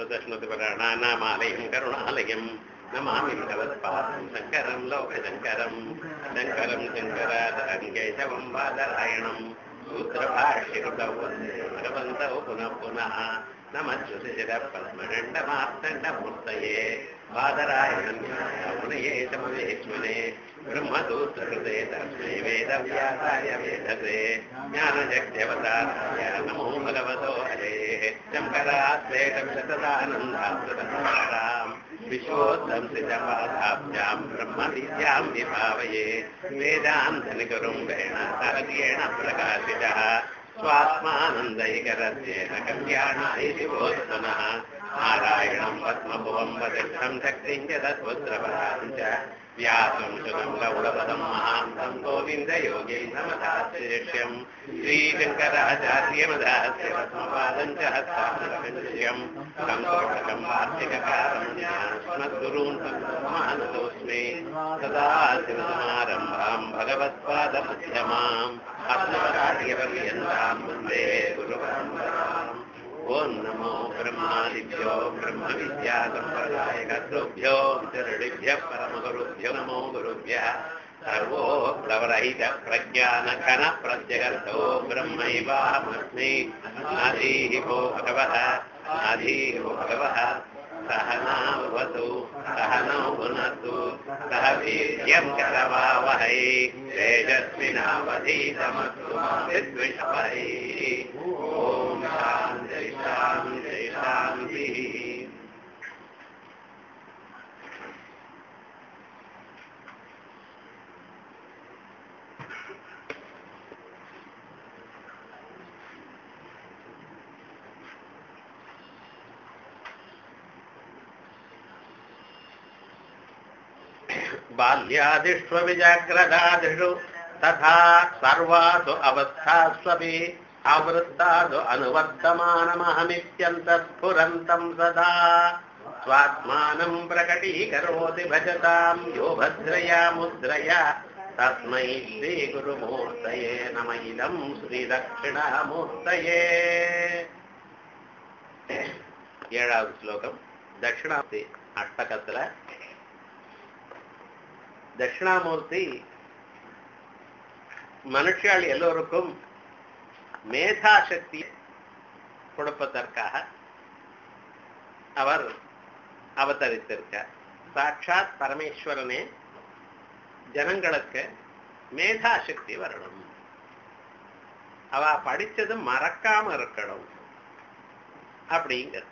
श्रुतस्मृतिपुराणानामालयं करुणालयं नमामि भगवत्पादं शङ्करं लोकशङ्करं शङ्करं शङ्कराचार्यं केशवं बादरायणं सूत्रभाष्यकृतौ वन्दे भगवन्तौ पुनः पुनः नमस्कृतिशिरपद्मदण्डमार्तण्डमूर्तये बादरायणं मुनये समवेश्वरे ब्रह्मसूत्रकृते तस्मै वेदव्यासाय वेदसे ज्ञानजगद्यवताराय नमो भगवतो हरेः शङ्कराद्वैतविशतदानन्दामृतधारां विश्वोत्तंसितपादाभ्यां ब्रह्मविद्यां विभावये वेदान्तनिगुरुं गणतार्येण प्रकाशितः स्वात्मानन्दैकरस्येन कल्याणाय शिवोत्तमः नारायणं पद्मभुवं वसिष्ठं शक्तिं च तत्पुत्रपरां च व्यासं सुतं गौडपदं महान्तं गोविन्दयोगीन्द्रमदास्यं श्रीशङ्कराचार्यमदास्य पद्मपादं च हस्तामलकं कङ्कोटकं वार्तिककारमस्मद्गुरून् मानतोऽस्मि सदा शिवसमारम्भां भगवत्पादमध्यमाम् अस्मदाचार्यपर्यन्तां वन्दे गुरुपरम्पराम् ॐ नमो ब्रह्मादिभ्यो ब्रह्मविद्यासम्प्रदायकर्तृभ्यो चरणिभ्यः परमगुरुभ्यो नमो गुरुभ्यः सर्वोप्लवरहितप्रज्ञानघनप्रत्यगर्थो ब्रह्मैवाहमस्मि आदिः भो भगवः सहना भवतु सहनौ भुनक्तु सह वीर्यं करवावहै तेजस्विनावधीतमस्तु मा विद्विषावहै ॐ शान्ति शान्ति शान्तिः बाल्यादिष्वविजाग्रदादिषु तथा सर्वासु अवस्थास्वपि आवृत्तासु अनुवर्तमानमहमित्यन्तस्फुरन्तं सदा स्वात्मानं प्रकटीकरोति भजतां यो भद्रया मुद्रया तस्मै श्रीगुरुमूर्तये नम इदं श्रीदक्षिणामूर्तये ஏழாவது ஸ்லோகம் தட்சிணாமூர்த்தி அஷ்டகத்துல தட்சிணாமூர்த்தி மனுஷால் எல்லோருக்கும் மேதாசக்தி கொடுப்பதற்காக அவர் அவதரித்திருக்கார். சாட்சாத் பரமேஸ்வரனே ஜனங்களுக்கு மேதாசக்தி வரணும், அவ படிச்சது மறக்காம இருக்கணும் அப்படிங்கிறது.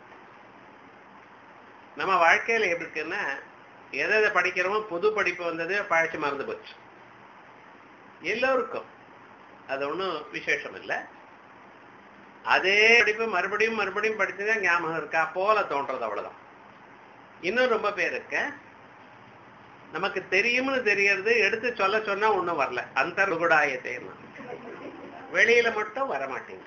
நம்ம வாழ்க்கையில எப்படி இருக்குன்னா, எதை படிக்கிறோமோ புது படிப்பு வந்தது பழச்சு மறந்து போச்சு. எல்லோருக்கும் அது ஒன்றும் விசேஷம் இல்லை. அதே படிப்பு மறுபடியும் மறுபடியும் படிச்சுதான் ஞாபகம் இருக்கா போல தோன்றது, அவ்வளவுதான். இன்னும் ரொம்ப பேருக்கு நமக்கு தெரியும்னு தெரியறது, எடுத்து சொல்ல சொன்னா ஒன்றும் வரல. அந்தர்குடாயத்தேன்னு வெளியில மட்டும் வரமாட்டேங்குது.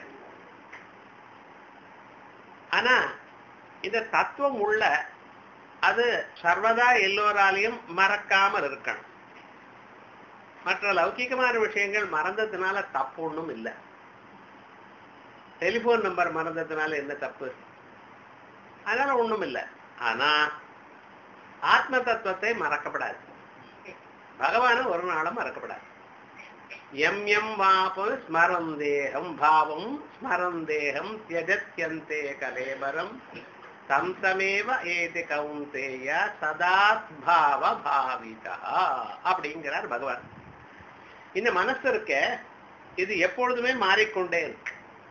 ஆனா இந்த தத்துவம் உள்ள அது சர்வதா எல்லோராலையும் மறக்காமல் இருக்கணும். மற்ற லௌகிகமான விஷயங்கள் மறந்ததுனால தப்பு ஒன்றும் இல்லை. டெலிபோன் நம்பர் மறந்ததுனால என்ன தப்பு? அதனால ஒண்ணும் இல்லை. ஆனா ஆத்ம தத்துவத்தை மறக்கப்படாது, பகவான ஒரு நாளும் மறக்கப்படாது. எம் எம் வாபம் ஸ்மரந்தேகம் பாவம் ஸ்மரந்தேகம் தியஜத்யந்தே கலேபரம் தம்சமேவ ஏதி கௌந்தேய சதாத்பாவ பாவிதா அப்படிங்கிறார் பகவான். இந்த மனசு இருக்க, இது எப்பொழுதுமே மாறிக்கொண்டே இருக்கு.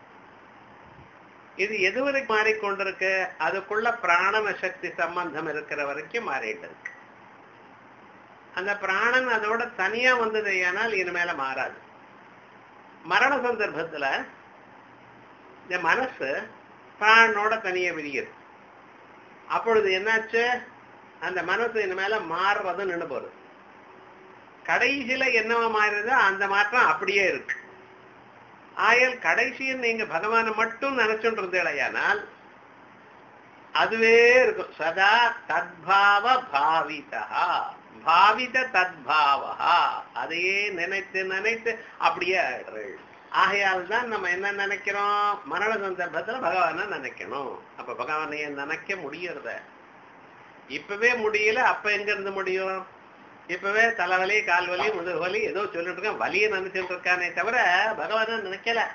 இது எதுவரை மாறிக்கொண்டிருக்கு? அதுக்குள்ள பிராணன சக்தி சம்பந்தம் இருக்கிற வரைக்கும் மாறிட்டு இருக்கு. அந்த பிராணன் அதோட தனியா வந்தது, ஆனால் இனிமேல மாறாது. மரண சந்தர்ப்பத்துல இந்த மனசு பிராணனோட தனியா விரியுது. அப்பொழுது என்னாச்சு? அந்த மனசு இனிமேல மாறுறது நின்று போறது. கடைசியில என்னவா மாறுதோ அந்த மாற்றம் அப்படியே இருக்கு. ஆயல் கடைசியில் நீங்க பகவானை மட்டும் நினைச்சுட்டு இருந்தீங்களேயானால் அதுவே இருக்கும். சதா தத்பாவ பாவிதா, பாவித தத்பாவா, அதையே நினைத்து நினைத்து அப்படியே ஆயிடுறீள். ஆகையால் தான் நம்ம என்ன நினைக்கிறோம், மரண சந்தர்ப்பத்துல பகவானை நினைக்கணும். அப்ப பகவானைய நினைக்க முடியறத இப்பவே முடியல, அப்ப எங்க இருந்து முடியும்? இப்பவே தலைவலி, கால்வலி, முதுகுவலி ஏதோ சொல்லிட்டு இருக்கான், வலியை நினைச்சிட்டு இருக்கானே தவிர பகவான நினைக்கல.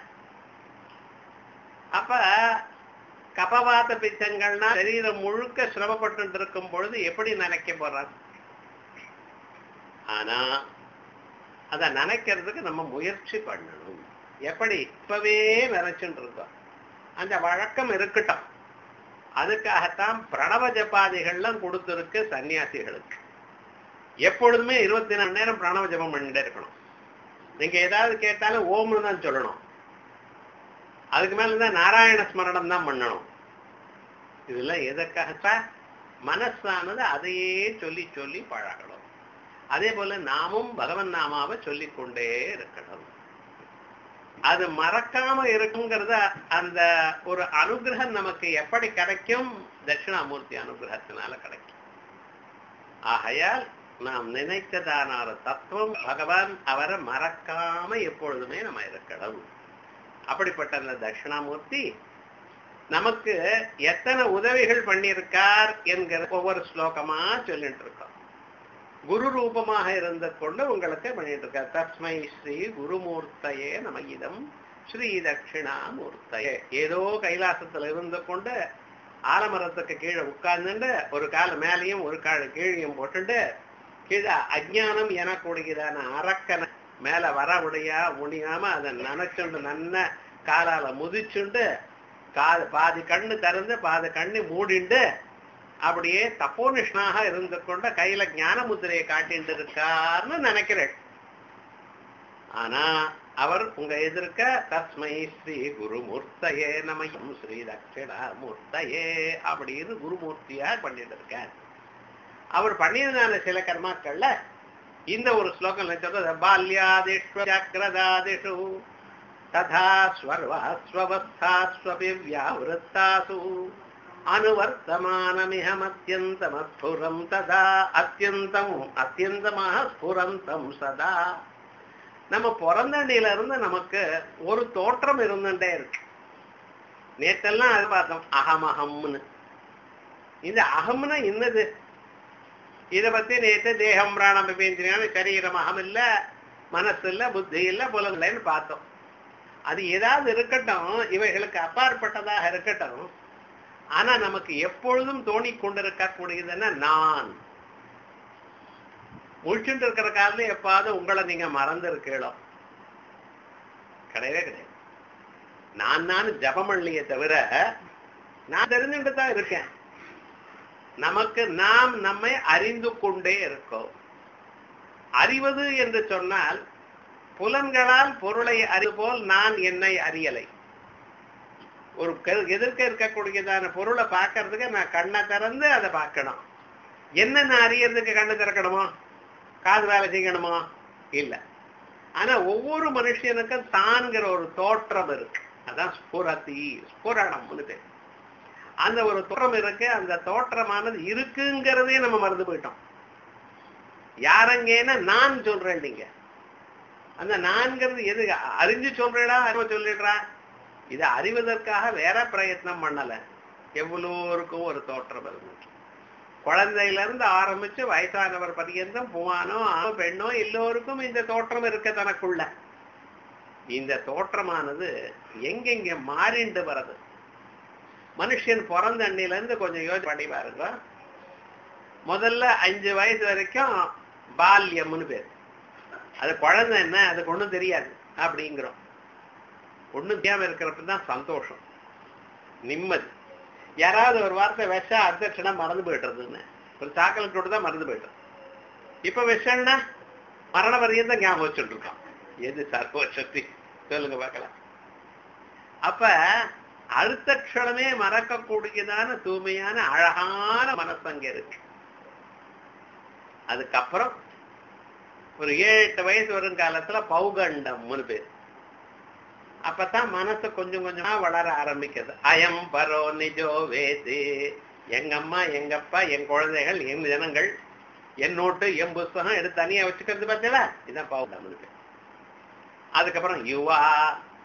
அப்ப கபவாத பித்தங்கள்னா சரீரம் முழுக்க சிரமப்பட்டு இருக்கும் பொழுது எப்படி நினைக்க போறான்? ஆனா அத நினைக்கிறதுக்கு நம்ம முயற்சி பண்ணணும். எப்படி? இப்பவே நினைச்சுட்டு இருக்கோம், அந்த வழக்கம் இருக்கட்டும். அதுக்காகத்தான் பிரணவ ஜபாதிகள்லாம் கொடுத்திருக்கு சன்னியாசிகளுக்கு. எப்பொழுதுமே 24 மணி நேரம் பிரணவ ஜபம் பண்ணிட்டே இருக்கணும். நீங்க ஏதாவது கேட்டாலும் ஓம்னு தான் சொல்லணும். அதுக்கு மேலதான் நாராயண ஸ்மரணம் தான் பண்ணணும். இதெல்லாம் எதற்காகத்தான்? மனசானது அதையே சொல்லி சொல்லி பழகணும். அதே போல நாமும் பகவன் நாமாவை சொல்லிக்கொண்டே இருக்கணும். அது மறக்காம இருக்குங்கிறத அந்த ஒரு அனுகிரகம் நமக்கு எப்படி கிடைக்கும்? தட்சிணாமூர்த்தி அனுகிரகத்தினால கிடைக்கும். ஆகையால் நாம் நினைத்ததான தத்துவம் பகவான், அவரை மறக்காம எப்பொழுதுமே நம்ம இருக்கணும். அப்படிப்பட்ட அந்த தட்சிணாமூர்த்தி நமக்கு எத்தனை உதவிகள் பண்ணியிருக்கார் என்கிற ஒவ்வொரு ஸ்லோகமா சொல்லிட்டு இருக்கோம். குரு ரூபமாக இருந்து கொண்டு உங்களுக்கு பண்ணிட்டு இருக்கார். தஸ்மை ஸ்ரீ குருமூர்த்தையே நம இதம் ஸ்ரீ தட்சிணாமூர்த்தையே. ஏதோ கைலாசத்துல இருந்து கொண்டு ஆலமரத்துக்கு கீழே உட்கார்ந்துட்டு ஒரு கால மேலையும் ஒரு கால கீழையும் போட்டுட்டு கீழே அஜ்ஞானம் எனக்கூடியதான அரக்கனை மேல வர முடியாம அதை நினைச்சுண்டு நல்ல காலால முதிச்சுண்டு பாதி கண்ணு திறந்து பாதி கண்ணு மூடிண்டு அப்படியே தப்போனிஷ்ணாக இருந்து கொண்ட கையில ஞான முத்திரையை காட்டிட்டு இருக்காருன்னு நினைக்கிறேன். ஆனா அவர் உங்க எதிர்க்க தஸ்மை ஸ்ரீ குருமூர்த்தையே நமயம் ஸ்ரீ தட்சிணாமூர்த்தையே அப்படின்னு குருமூர்த்தியா பண்ணிட்டு இருக்கார். அவர் பண்ணியதான சில கர்மாக்கள்ல இந்த ஒரு ஸ்லோகம் சொல்றது, பால்யாதிஷ்வக்ரதாதிஷு ததா ஸ்வர்வாஸ்வவஸ்தாஸ்வபி வியாவிருத்தாசு அனுவர்த்தமானமிஹம் அத்யந்தமஸ்புரம் ததா அத்தியந்தமாக ஸ்புரந்தம் சதா. நம்ம பிறந்தண்டியில இருந்து நமக்கு ஒரு தோற்றம் இருந்துட்டே இருக்கு. நேற்றெல்லாம் அது பார்த்தோம், அகமஹம்னு. இந்த அகம்னா என்னது? இதை பத்தி நேற்று தேகம் பிராணம் விபேந்திரியான சரீரம் அகம் இல்ல, மனசு இல்ல, புத்தி இல்ல, புலன்லன்னு பார்த்தோம். அது ஏதாவது இருக்கட்டும், இவைகளுக்கு அப்பாற்பட்டதாக இருக்கட்டும். ஆனா நமக்கு எப்பொழுதும் தோணி கொண்டிருக்கக்கூடியதுன்னா நான் முழிச்சுட்டு இருக்கிற காலத்துல எப்பாவது உங்களை நீங்க மறந்து இருக்கீங்களோ? கிடையவே கிடையாது. நான் ஜபமல்லியை தவிர நான் தெரிஞ்சுட்டு தான் இருக்கேன். நமக்கு நாம் நம்மை அறிந்து கொண்டே இருக்கோம். அறிவது என்று சொன்னால் புலன்களால் பொருளை அறிவு போல் நான் என்னை அறியலை. ஒரு எதிர்க்க இருக்கக்கூடியதான பொருளை பார்க்கறதுக்கு நான் கண்ணை திறந்து அதை பார்க்கணும். என்ன நான் அறியறதுக்கு கண்ணு திறக்கணுமோ, காது வேலை செய்யணுமோ? இல்ல. ஆனா ஒவ்வொரு மனுஷனுக்கும் தான்கிற ஒரு தோற்றம் இருக்கு. அதான் ஸ்புரதி, ஸ்புரணம்னு பேர். அந்த ஒரு தோற்றம் இருக்கு. அந்த தோற்றமானது இருக்குங்கிறதே நம்ம மறந்து போயிட்டோம். யாரங்கேன்னா நான் சொல்றேன். நீங்க அந்த நான்கிறது எது அறிஞ்சு சொல்றா, அறிவ சொல்லிடுறா? இதை அறிவதற்காக வேற பிரயத்னம் பண்ணல. எவ்வளோருக்கும் ஒரு தோற்றம் இருக்கு. குழந்தையில இருந்து ஆரம்பிச்சு வயசானவர் பரியந்தம் பூவானோ ஆணோ பெண்ணோ எல்லோருக்கும் இந்த தோற்றம் இருக்க தனக்குள்ள. இந்த தோற்றமானது எங்கெங்க மாறிண்டு வருது. மனுஷன் பிறந்த அண்ணில இருந்து கொஞ்சம் யோசனை பண்ணி பாருங்க. முதல்ல 5 வயசு வரைக்கும் பால்யம்னு பேர். அது குழந்தை என்ன, அதுக்கு ஒண்ணும் தெரியாது அப்படிங்கிறோம். ஒண்ணும் தெரியாம இருக்கிறப்பதான் சந்தோஷம், நிம்மதி. யாராவது ஒரு வார்த்தை விஷா அர்த்தட்சணா மறந்து போயிட்டுறதுன்னு ஒரு சாக்கலத்தோடு தான் மறந்து போயிட்டு. இப்ப விஷம்னா மரண வரையும் ஞாபகம் வச்சுட்டு இருக்கோம். எது சர்வசக்தி சொல்லுங்க பார்க்கலாம். அப்ப அடுத்த க்ஷணமே மறக்கக்கூடியதான தூய்மையான அழகான மனசு அங்க இருக்கு. அதுக்கப்புறம் ஒரு 7-8 வயசு வரும் காலத்துல பௌகண்டம்னு பேர். அப்பதான் மனசு கொஞ்சம் கொஞ்சமா வளர ஆரம்பிக்கிறது. அயம் பரோ நிஜோ வேது. எங்க அம்மா, எங்க அப்பா, என் குழந்தைகள், என் ஜனங்கள், என் நோட்டு, என் புஸ்தகம் எடுத்து தனியா வச்சுக்கிறது பார்த்தீங்களா? இதுதான் பௌகண்டம்னு பேர். அதுக்கப்புறம் யுவா,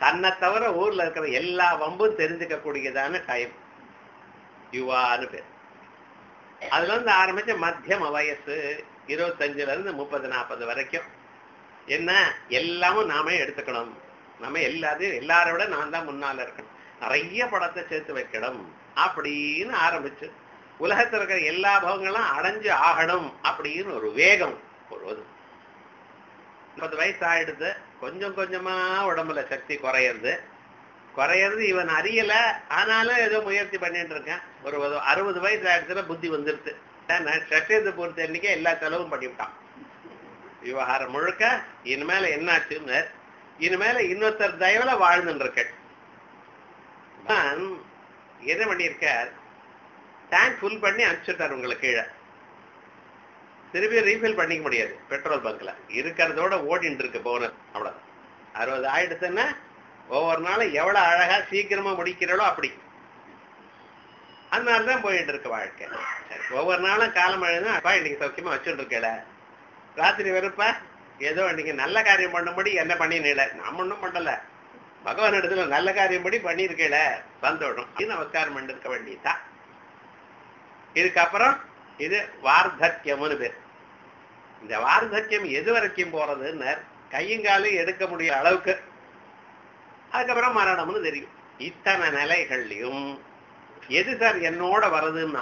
தன்னை தவிர ஊர்ல இருக்கிற எல்லா வம்பும் தெரிஞ்சுக்க கூடியதான டைம் யுவான்னு பேர். அதுல இருந்து ஆரம்பிச்ச மத்தியம வயசு 25ல இருந்து 30-40 வரைக்கும் என்ன எல்லாமும் நாமே எடுத்துக்கணும், நம்ம எல்லாத்தையும் எல்லாரை விட நான் தான் முன்னால இருக்கணும், நிறைய படத்தை சேர்த்து வைக்கணும் அப்படின்னு ஆரம்பிச்சு உலகத்தில் இருக்கிற எல்லா பவங்களும் அடைஞ்சு ஆகணும் அப்படின்னு ஒரு வேகம் வருவது. 30 வயசு ஆயிடுது, கொஞ்சம் கொஞ்சமா உடம்புல சக்தி குறையிறது. இவன் அறியல, ஆனாலும் ஏதோ முயற்சி பண்ணிட்டு இருக்கேன். ஒரு 60 வயசு ஆயிடுச்சுல புத்தி வந்துருது. சட்டத்தை பொறுத்த அன்னைக்கு எல்லா செலவும் பண்ணிவிட்டான். விவகாரம் முழுக்க இனிமேல என்னாச்சுன்னு, இனிமேல இன்னொருத்தர் தயவுல வாழ்ந்துட்டு இருக்க. என்ன பண்ணியிருக்கார், டேங்க் ஃபுல் பண்ணி அனுப்பிச்சுட்டார் உங்களுக்கு கீழே. திருப்பி ரீஃபில் பண்ணிக்க முடியாது பெட்ரோல் பங்க்ல, இருக்கிறதோட ஓடிட்டு இருக்கு போனஸ். அவ்வளவு 60 ஆயிடுச்சுன்னா ஒவ்வொரு நாளும் எவ்வளவு அழகா சீக்கிரமா முடிக்கிறோளோ அப்படி. அதனாலதான் போயிட்டு இருக்கு வாழ்க்கை. ஒவ்வொரு நாளும் காலம் அழுதும் அப்பா இன்னைக்கு சௌக்கியமா வச்சுட்டு இருக்கல, ராத்திரி வெறுப்பா ஏதோ இன்னைக்கு நல்ல காரியம் பண்ணும்படி என்ன பண்ணினீல, நாம் ஒண்ணும் பண்ணல, பகவான் இடத்துல நல்ல காரியம் படி பண்ணிருக்கல, சந்தோஷம், இது நமஸ்காரம் பண்ணிருக்க வேண்டியதா. இதுக்கப்புறம் இது வார்த்தக்கியம்னு பேர். இந்த வார்த்தக்கியம் எது வரைக்கும் போறதுன்னு கையங்காலும் எடுக்க முடிய அளவுக்கு, அதுக்கப்புறம் மரணம்னு தெரியும். இத்தனை நிலைகள்லையும் எது சார் என்னோட வருதுன்னா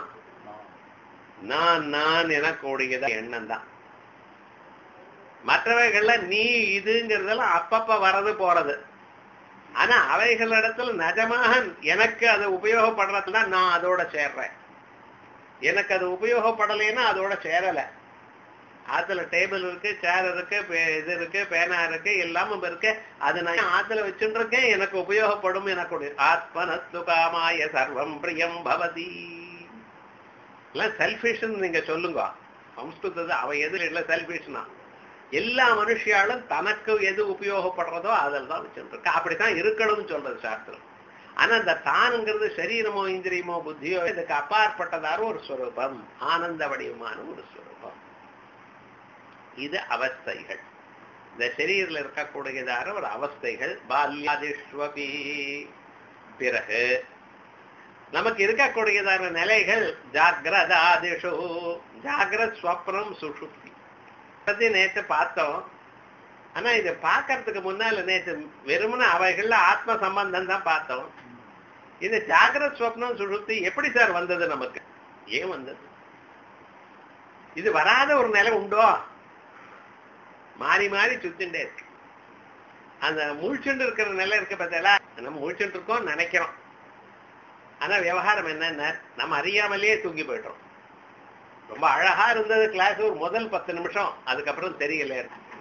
நான் எனக்குடையத எண்ணம் தான். மற்றவைகள்ல நீ இதுங்கிறதெல்லாம் அப்பப்ப வரது போறது. ஆனா அவைகளிடத்துல நிஜமாக எனக்கு அது உபயோகப்படுறதுனா நான் அதோட சேர்றேன். எனக்கு அது உபயோகப்படலைன்னா அதோட சேரல. ஆத்துல டேபிள் இருக்கு, சேர் இருக்கு, இது இருக்கு, பேனா இருக்கு, எல்லாமும் இருக்கு, அது நான் ஆத்துல வச்சுட்டு இருக்கேன், எனக்கு உபயோகப்படும். எனக்கு ஆத்மனஸ்து காமாய சர்வம் பிரியம் பவதி. எல்லாம் செல்ஃபிஷ்ன்னு நீங்க சொல்லுங்க, சம்ஸ்கிருதத்தை அவ எதிர இல்லை செல்ஃபிஷ்னா. எல்லா மனுஷியாலும் தனக்கு எது உபயோகப்படுறதோ அதில் தான் வச்சுட்டு இருக்கா. அப்படித்தான் இருக்கணும்னு சொல்றது சாஸ்திரம். ஆனா இந்த தானுங்கிறது சரீரமோ இந்திரியமோ புத்தியோ இதுக்கு அப்பாற்பட்டதான ஒரு ஸ்வரூபம், ஆனந்த வடிவமான ஒரு ஸ்வரூபம். இது அவஸ்தைகள். இந்த சரீரில் இருக்கக்கூடியதான ஒரு அவஸ்தைகள். பால்யாதிஷ்வபி, பிறகு நமக்கு இருக்கக்கூடியதான நிலைகள் ஜாகிரதாதிஷு, ஜாகிரத், ஸ்வப்னம், சுஷுப்தி பத்தி நேற்று பார்த்தோம். ஆனா இதை பார்க்கறதுக்கு முன்னால நேற்று வெறுமன அவைகள்ல ஆத்ம சம்பந்தம் தான் பார்த்தோம். இந்த ஜாகிரத், ஸ்வப்னம், சுஷுப்தி எப்படி சார் வந்தது, நமக்கு ஏன் வந்தது? இது வராத ஒரு நிலை உண்டோ? மாறி மாறி சுத்திண்டே இருக்கு. அந்த முழிச்சுண்டு இருக்கிற நிலை இருக்க பார்த்தா, நம்ம முழிச்சுட்டு இருக்கோம் நினைக்கிறோம், ஆனா விவகாரம் என்னன்னா நம்ம அறியாமலேயே தூங்கி போயிட்டோம். ரொம்ப அழகா இருந்தது கிளாஸ் ஒரு முதல் 10 நிமிஷம், அதுக்கப்புறம் தெரியல.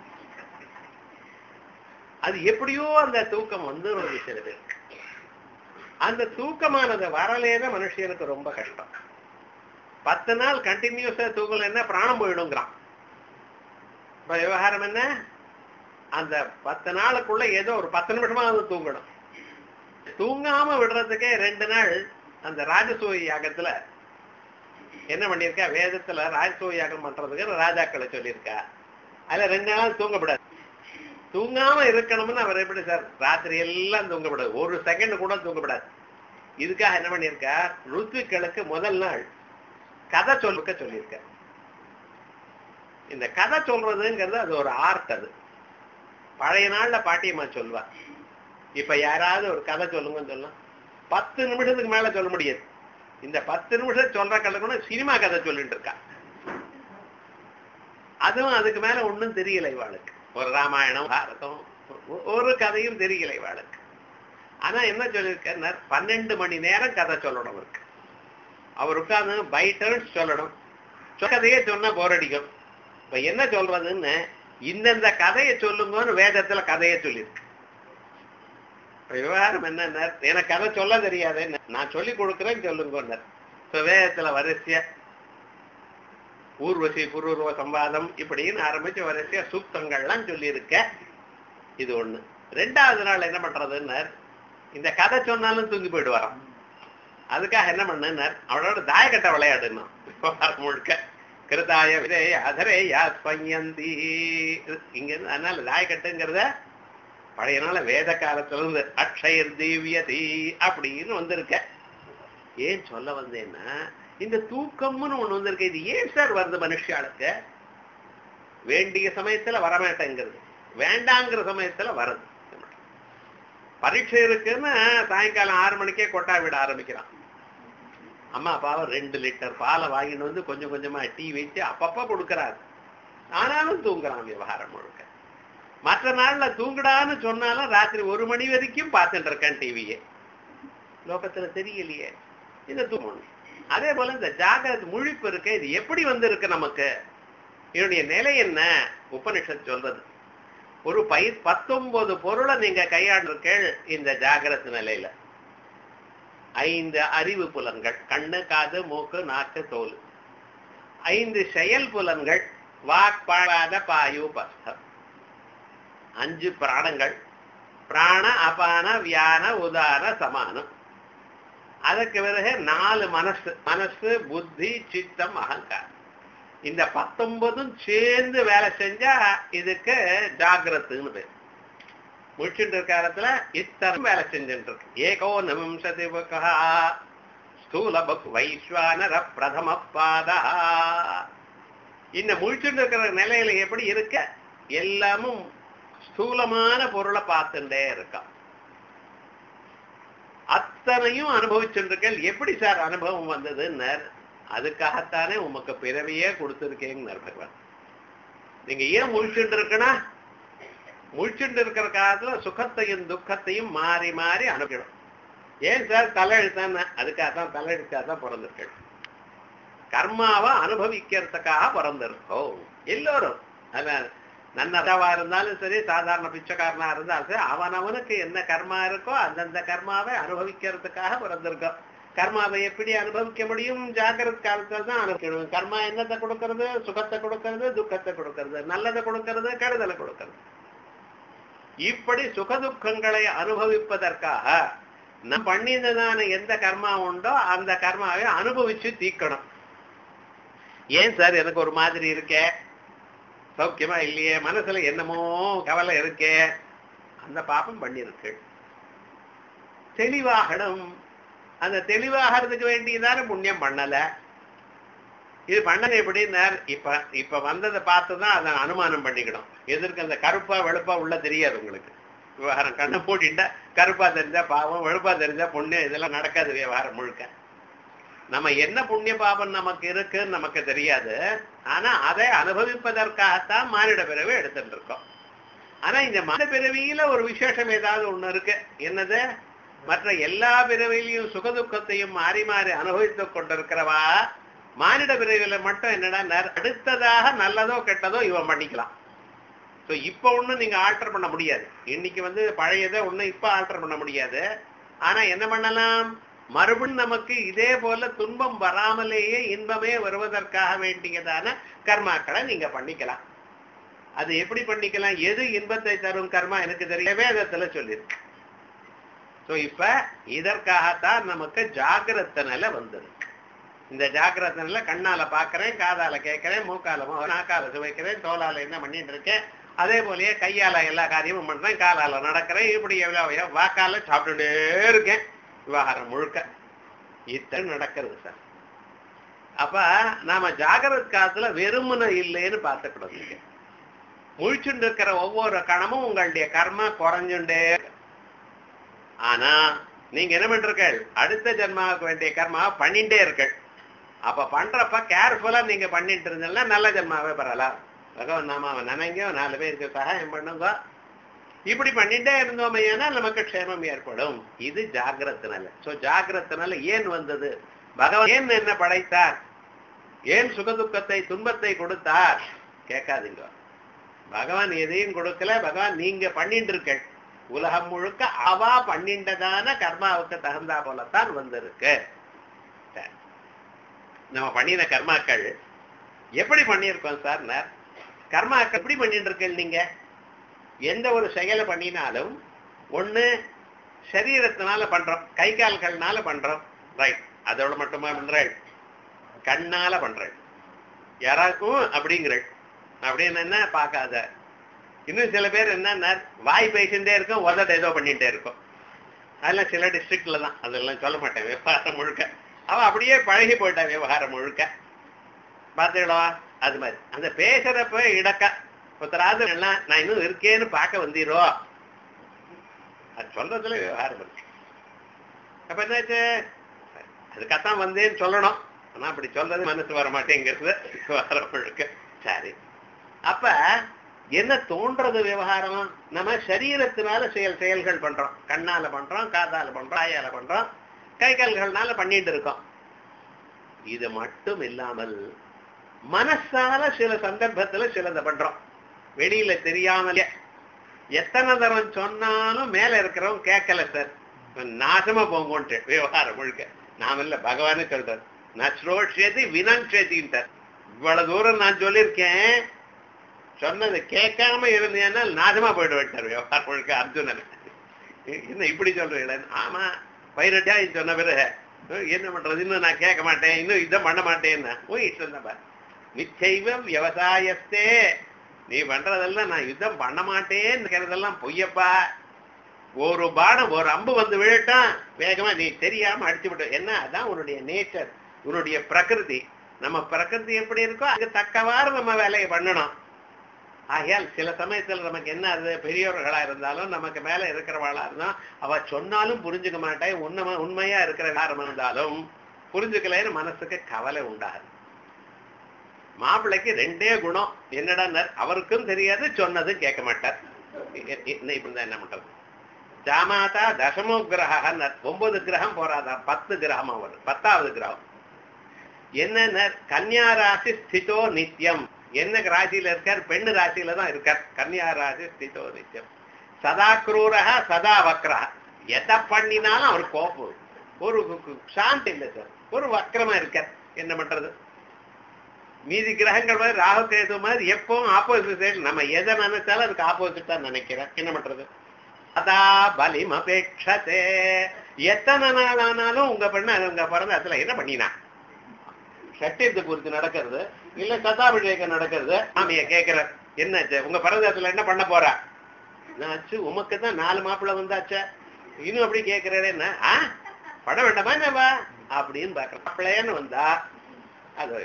அது எப்படியோ அந்த தூக்கம் வந்து ஒரு சில பேருக்கு அந்த தூக்கமானது வரலேன்னா மனுஷனுக்கு ரொம்ப கஷ்டம். 10 நாள் கண்டினியூஸா தூங்கலைன்னா பிராணம் போயிடுங்கிறான். இப்ப விவகாரம் என்ன, அந்த 10 நாளுக்குள்ள ஏதோ ஒரு 10 நிமிஷமாவது தூங்கணும். தூங்காம விடுறதுக்கே 2 நாள் அந்த ராஜசூய யாகத்துல என்ன பண்ணிருக்கா, வேதத்துல ராஜசூய யாகம் பண்றதுக்கு ராஜாக்களை சொல்லியிருக்கா. அதுல 2 நாள் தூங்கப்படாது. தூங்காம இருக்கணும்னு அவர் எப்படி சார், ராத்திரி எல்லாம் தூங்கப்படாது, ஒரு செகண்ட் கூட தூங்கப்படாது. இதுக்காக என்ன பண்ணிருக்கா, ருத்விக்களுக்கு முதல் நாள் கதை சொல்லுக்க சொல்லியிருக்க. இந்த கதை சொல்றதுங்கிறது அது ஒரு ஆர்ட். அது பழைய நாள்ல பாட்டியம்மா சொல்வா. இப்ப யாராவது ஒரு கதை சொல்லுங்கன்னு சொல்லலாம், 10 நிமிஷத்துக்கு மேல சொல்ல முடியாது. இந்த 10 நிமிஷம் சொல்ற கதை கூட சினிமா கதை சொல்லிட்டு இருக்கா. அதுவும் அதுக்கு மேல ஒண்ணும் தெரியல இவாளுக்கு. ஒரு ராமாயணம், பாரதம், ஒரு கதையும் தெரியல இவாளுக்கு. ஆனா என்ன சொல்லியிருக்க, 12 மணி நேரம் கதை சொல்லணும் இருக்கு. அவர் உட்கார்ந்து பை டர்ன்ஸ் சொல்லணும். கதையே சொன்னா போர் அடிக்கும். இப்ப என்ன சொல்றதுன்னு, இந்தந்த கதையை சொல்லுங்கன்னு வேதத்துல கதையை சொல்லியிருக்கு. விவகாரம் என்ன, எனக்கு கதை சொல்ல தெரியாது, நான் சொல்லி கொடுக்குறேன்னு சொல்லுங்க. இப்ப வேதத்துல வரிசைய ஊர்வசி புரூர்வ சம்வாதம் இப்படின்னு ஆரம்பிச்சு வரிசையா சூக்தங்கள்லாம் சொல்லியிருக்க. இது ஒண்ணு. 2வது நாள் என்ன பண்றதுன்னு, இந்த கதை சொன்னாலும் தூங்கி போயிடுவாராம். அதுக்காக என்ன பண்ண, அவளோட தாயக்கட்ட விளையாடுனா முழுக்க கிருதாய விதே அதரே யாஸ்பயந்தி. இங்க அதனால தாயக்கட்டுங்கிறத பழைய நாள வேத காலத்துல இருந்து அக்ஷயர் திவ்யதி அப்படின்னு வந்திருக்க. ஏன் சொல்ல வந்தேன்னா, இந்த தூக்கம்னு ஒண்ணு வந்திருக்கு. இது ஏன் சார் வருது மனுஷாளுக்கு? வேண்டிய சமயத்துல வரமாட்டேங்கிறது, வேண்டாங்கிற சமயத்துல வருது. பரீட்சை இருக்குன்னு சாயங்காலம் 6 மணிக்கே கொட்டா விட ஆரம்பிக்கிறான். அம்மா அப்பாவை 2 லிட்டர் பாலை வாங்கிட்டு வந்து கொஞ்சம் கொஞ்சமா டீ வச்சு அப்பப்ப கொடுக்கறாரு. ஆனாலும் தூங்குறான் விவகாரம் முழுக்க. மற்ற நாள்ல தூங்குடான்னு சொன்னாலும் ராத்திரி 1 மணி வரைக்கும் பார்த்துட்டு இருக்கேன் டிவியே. லோகத்துல தெரியலையே இந்த தூங்கணும். அதே போல இந்த ஜாகிரத முழிப்பு இருக்கு, இது எப்படி வந்து இருக்கு நமக்கு? இதனுடைய நிலை என்ன? உபனிஷத் சொல்றது, ஒரு 19 பொருளை நீங்க கையாண்டிருக்கீள் இந்த ஜாகிரத நிலையில. 5 அறிவு புலன்கள், கண்ணு, காது, மூக்கு, நாக்கு, தோல். 5 செயல் புலன்கள், வாக், பாடாத, பாயு, பஸ்தம். 5 பிராணங்கள், பிராண, அபான, வியான, உதான, சமானம். அதற்கு பிறகு 4 மனசு, மனசு, புத்தி, சித்தம், அகங்காரம். இந்த 19 சேர்ந்து வேலை செஞ்சா இதுக்கு ஜாகிரத்துன்னு பேர். முடிச்சுட்டு காலத்துல இத்தனை வேலை செஞ்சுட்டு இருக்கு. ஏகோனவிம்சதிமுகா ஸ்தூலபக் வைஸ்வானர பிரதம பாதா. இந்த முடிச்சுட்டு இருக்கிற நிலையில எப்படி இருக்க? எல்லாமும் ஸ்தூலமான பொருளை பார்த்துட்டே இருக்கான். அத்தனையும் அனுபவிச்சுருக்கேன். எப்படி சார் அனுபவம் வந்ததுன்னு? அதுக்காகத்தானே உமக்கு பிறவியே கொடுத்துருக்கேங்க பகவான். நீங்க ஏன் முழிச்சுட்டு இருக்கனா? முழிச்சுட்டு இருக்கிற காலத்துல சுகத்தையும் துக்கத்தையும் மாறி மாறி அனுப்பிடும். ஏன் சார் தலை எழுத்தான? அதுக்காகத்தான் தலை எழுத்தாதான் பிறந்திருக்கேன். கர்மாவை அனுபவிக்கிறதுக்காக பிறந்திருக்கோம் எல்லோரும். நன்னதாவா இருந்தாலும் சரி, சாதாரண பிச்சைக்காரனா இருந்தாலும் சரி, அவனவனுக்கு என்ன கர்மா இருக்கோ அந்தந்த கர்மாவை அனுபவிக்கிறதுக்காக பிறந்திருக்கோம். கர்மாவை எப்படி அனுபவிக்க முடியும்? ஜாகிரத காலத்துல தான் அனுபவிக்கணும். கர்மா என்னத்தை கொடுக்கறது? சுகத்தை கொடுக்கறது, துக்கத்தை கொடுக்கறது, நல்லதை கொடுக்கறது, கெடுதலை கொடுக்கறது. இப்படி சுகதுக்கங்களை அனுபவிப்பதற்காக நம் பண்ணினதான எந்த கர்மா உண்டோ அந்த கர்மாவை அனுபவிச்சு தீக்கணும். ஏன் சார் எனக்கு ஒரு மாதிரி இருக்கே, சௌக்கியமா இல்லையே, மனசுல என்னமோ கவலை இருக்கே, அந்த பாப்பம் பண்ணிருக்கு. தெளிவாகணும். அந்த தெளிவாகிறதுக்கு வேண்டியதான புண்ணியம் பண்ணல. இது பண்ணது எப்படின்னா, இப்ப வந்ததை பார்த்துதான் அதை அனுமானம் பண்ணிக்கணும். எதற்கு அந்த கருப்பா வெளுப்பா உள்ள தெரியாது உங்களுக்கு. விவகாரம் கண்ணை போட்டிட்டா கருப்பா தெரிஞ்சா பாவம், வெளுப்பா தெரிஞ்சா புண்ணியம், இதெல்லாம் நடக்காது விவகாரம் முழுக்க. நம்ம என்ன புண்ணிய பாபம் நமக்கு இருக்குன்னு நமக்கு தெரியாது. ஆனா அதை அனுபவிப்பதற்காகத்தான் மானிட பிறவி எடுத்துட்டு இருக்கோம். ஆனா இந்த மானிட பிறவியில ஒரு விசேஷம் ஏதாவது ஒண்ணு இருக்கு. என்னது? மற்ற எல்லா பிறவிலையும் சுகதுக்கத்தையும் மாறி மாறி அனுபவித்துக் கொண்டிருக்கிறவா மானிட பிறவியில மட்டும் என்னடா அடுத்ததாக நல்லதோ கெட்டதோ இவன் பண்ணிக்கலாம். இப்ப ஒண்ணு நீங்க ஆல்டர் பண்ண முடியாது. இன்னைக்கு பழையதை ஒண்ணு இப்ப ஆல்டர் பண்ண முடியாது. ஆனா என்ன பண்ணலாம்? மறுபடியும் நமக்கு இதே போல துன்பம் வராமலேயே இன்பமே வருவதற்காக வேண்டியதான கர்மாக்களை நீங்க பண்ணிக்கலாம். அது எப்படி பண்ணிக்கலாம்? எது இன்பத்தை தரும் கர்மா எனக்கு தெரிய வேதத்துல சொல்லிருக்கு. இப்ப இதற்காகத்தான் நமக்கு ஜாகிரத நிலை வந்திருக்கு. இந்த ஜாகிரத நிலை கண்ணால பாக்குறேன், காதால கேட்கிறேன், மூக்கால நாக்கால சுவைக்கிறேன், தோலால என்ன பண்ணிட்டு இருக்கேன், அதே போலயே கையால எல்லா காரியமும் பண்றேன், காலால நடக்கிறேன், இப்படி எவ்வளவு வாக்கால சாப்பிட்டுட்டே இருக்கேன். விவகாரம் முழுக்க இத்தனை நடக்கிறது சார். அப்ப நாம ஜாகிரத காலத்துல வெறுமனை இல்லைன்னு பார்த்துக்கூடாது. முழிச்சுட்டு இருக்கிற ஒவ்வொரு கணமும் உங்களுடைய கர்மா குறைஞ்சுட்டே. ஆனா நீங்க என்ன பண்றீர்கள்? அடுத்த ஜென்மாவுக்கு வேண்டிய கர்மா பண்ணிட்டே இருக்கீர்கள். அப்ப பண்றப்ப கேர்ஃபுல்லா நீங்க பண்ணிட்டு இருந்தீங்கன்னா நல்ல ஜென்மாவே பெறலாம். பகவான் நாம நினைங்க, 4 பேருக்கு சகாயம் பண்ணுங்க. இப்படி பண்ணிட்டே இருந்தோமையானா நமக்கு க்ஷேமம் ஏற்படும். இது ஜாகிரத நிலை. ஜாகிரத நிலை ஏன் வந்தது? பகவான் ஏன் என்ன படைத்தார்? ஏன் சுகதுக்கத்தை துன்பத்தை கொடுத்தார்? கேட்காதீங்க. பகவான் எதையும் கொடுக்கல. பகவான் நீங்க பண்ணிட்டு இருக்க உலகம் முழுக்க அவா பண்ணிண்டதான கர்மாவுக்கு தகுந்தா போலத்தான் வந்திருக்கு. நம்ம பண்ணின கர்மாக்கள் எப்படி பண்ணியிருக்கோம் சார்? கர்மாக்கள் எப்படி பண்ணிட்டு இருக்கீங்க? நீங்க எந்த ஒரு செயலை பண்ணினாலும் ஒண்ணு சரீரத்தினால பண்றோம், கை கால்கள்னால பண்றோம், ரைட். அதோட மட்டுமா பண்றேன்? கண்ணால பண்றேன். யாராக்கும் அப்படிங்கிற அப்படின்னு என்ன பார்க்காத. இன்னும் சில பேர் என்ன வாய் பேசிட்டே இருக்கும், உதட்ட ஏதோ பண்ணிட்டே இருக்கும். அதெல்லாம் சில டிஸ்ட்ரிக்ட்ல தான், அதெல்லாம் சொல்ல மாட்டேன். விவகாரம் முழுக்க அவன் அப்படியே பழகி போயிட்டான் விவகாரம் முழுக்க. பாத்துக்கலாம். அது மாதிரி அந்த பேசுறப்ப இடக்க ஒருத்தராது எல்லாம் நான் இன்னும் இருக்கேன்னு பார்க்க வந்தீரோ, அது சொல்றதுல விவகாரம் இருக்கு. அப்ப என்னாச்சு, அதுக்காகத்தான் வந்தேன்னு சொல்லணும். ஆனா அப்படி சொல்றது மனசு வர மாட்டேங்கிறது விவகாரம் முழுக்க. சரி, அப்ப என்ன தோன்றது விவகாரம்? நம்ம சரீரத்தினால செயல்கள் பண்றோம். கண்ணால பண்றோம், காதால பண்றோம், வாயால பண்றோம், கை கால்கள்னால பண்ணிட்டு இருக்கோம். இது மட்டும் இல்லாமல் மனசால சில சந்தர்ப்பத்துல சிலதை பண்றோம், வெளியில தெரியாமலே. எத்தனை தரம் சொன்னாலும் மேல இருக்கிறவங்க கேட்கல சார், நாசமா போங்கோன்ட்டு விவகாரம் முழுக்க. நாம இல்ல, பகவானே சொல்றார், நச்ரோஷேதி வினஞ்சேதின்ட்டார். இவ்வளவு தூரம் நான் சொல்லியிருக்கேன், சொன்னது கேட்காம இருந்தேன்னா நாசமா போயிட்டு விட்டார் விவகாரம் முழுக்க அர்ஜுனன். என்ன இப்படி சொல்றீங்களேன்? ஆமா, பைரட்டா சொன்ன பிறகு என்ன பண்றது, இன்னும் நான் கேட்க மாட்டேன், இன்னும் இதை பண்ண மாட்டேன்னா போய் இஷ்டம் தான். நிச்சயம் விவசாயத்தே, நீ பண்றதெல்லாம் நான் யுத்தம் பண்ண மாட்டேன்னு பொய்யப்பா. ஒரு பாடம், ஒரு அம்பு வந்து விழட்டான், வேகமா நீ தெரியாம அடிச்சு விட்ட. என்ன, அதான் உன்னுடைய நேச்சர், உன்னுடைய பிரகிருதி. நம்ம பிரகிருதி எப்படி இருக்கோ அதுக்கு தக்கவாறு நம்ம வேலையை பண்ணணும். ஆகையால் சில சமயத்துல நமக்கு என்ன, அது பெரியவர்களா இருந்தாலும் நமக்கு மேல இருக்கிறவாளா இருந்தாலும் அவ சொன்னாலும் புரிஞ்சுக்க மாட்டேன், உண்மையா இருக்கிற காரணம் இருந்தாலும் புரிஞ்சுக்கலன்னு மனசுக்கு கவலை உண்டாது. மாப்பிள்ளைக்கு ரெண்டே குணம், என்னடா, அவருக்கும் தெரியாது, சொன்னதும் கேட்க மாட்டார். இப்படிதான் என்ன பண்றது? ஜாமாதா தசமோ கிரகம், 9 கிரகம் போறாதா, 10 கிரகம். அவர் 10வது கிரகம் என்ன, கன்னியா ராசி ஸ்திதோ நித்தியம். என்ன ராசியில இருக்கார்? பெண்ணு ராசியில தான் இருக்கார். கன்னியா ராசி ஸ்திதோ நித்தியம். சதா குரூரஹ சதா வக்ரஹ. எதை பண்ணினாலும் அவர் கோபம், ஒரு சாந்தி இல்லை சார், ஒரு வக்ரமா இருக்கார். என்ன பண்றது? மீதி கிரகங்கள் மாதிரி ராகு கேது மாதிரி எப்பவும் ஆப்போசிட் சைடு. நம்ம எதை நினைச்சாலும் அதுக்கு ஆப்போசிட்டா நினைக்கிறேன். என்ன பண்றது? அதா பலிம் அபேட்சதே. எத்தனை நாள் ஆனாலும் உங்க பெண்ணு உங்க பிறந்த இடத்துல என்ன பண்ணினா, சட்டியத்தை குறித்து நடக்கிறது இல்ல சதாபிஷேகம் நடக்கிறது. மாமிய கேட்கிற, என்னாச்சு உங்க பிறந்த இடத்துல என்ன பண்ண போறா? என்னாச்சு, உமக்கு தான் 4 மாப்பிள்ளை வந்தாச்சா, இன்னும் அப்படி கேட்கிறேன்னா பட வேண்டாமா என்னவா அப்படின்னு பாக்குற. மாப்பிள்ளைன்னு வந்தா அது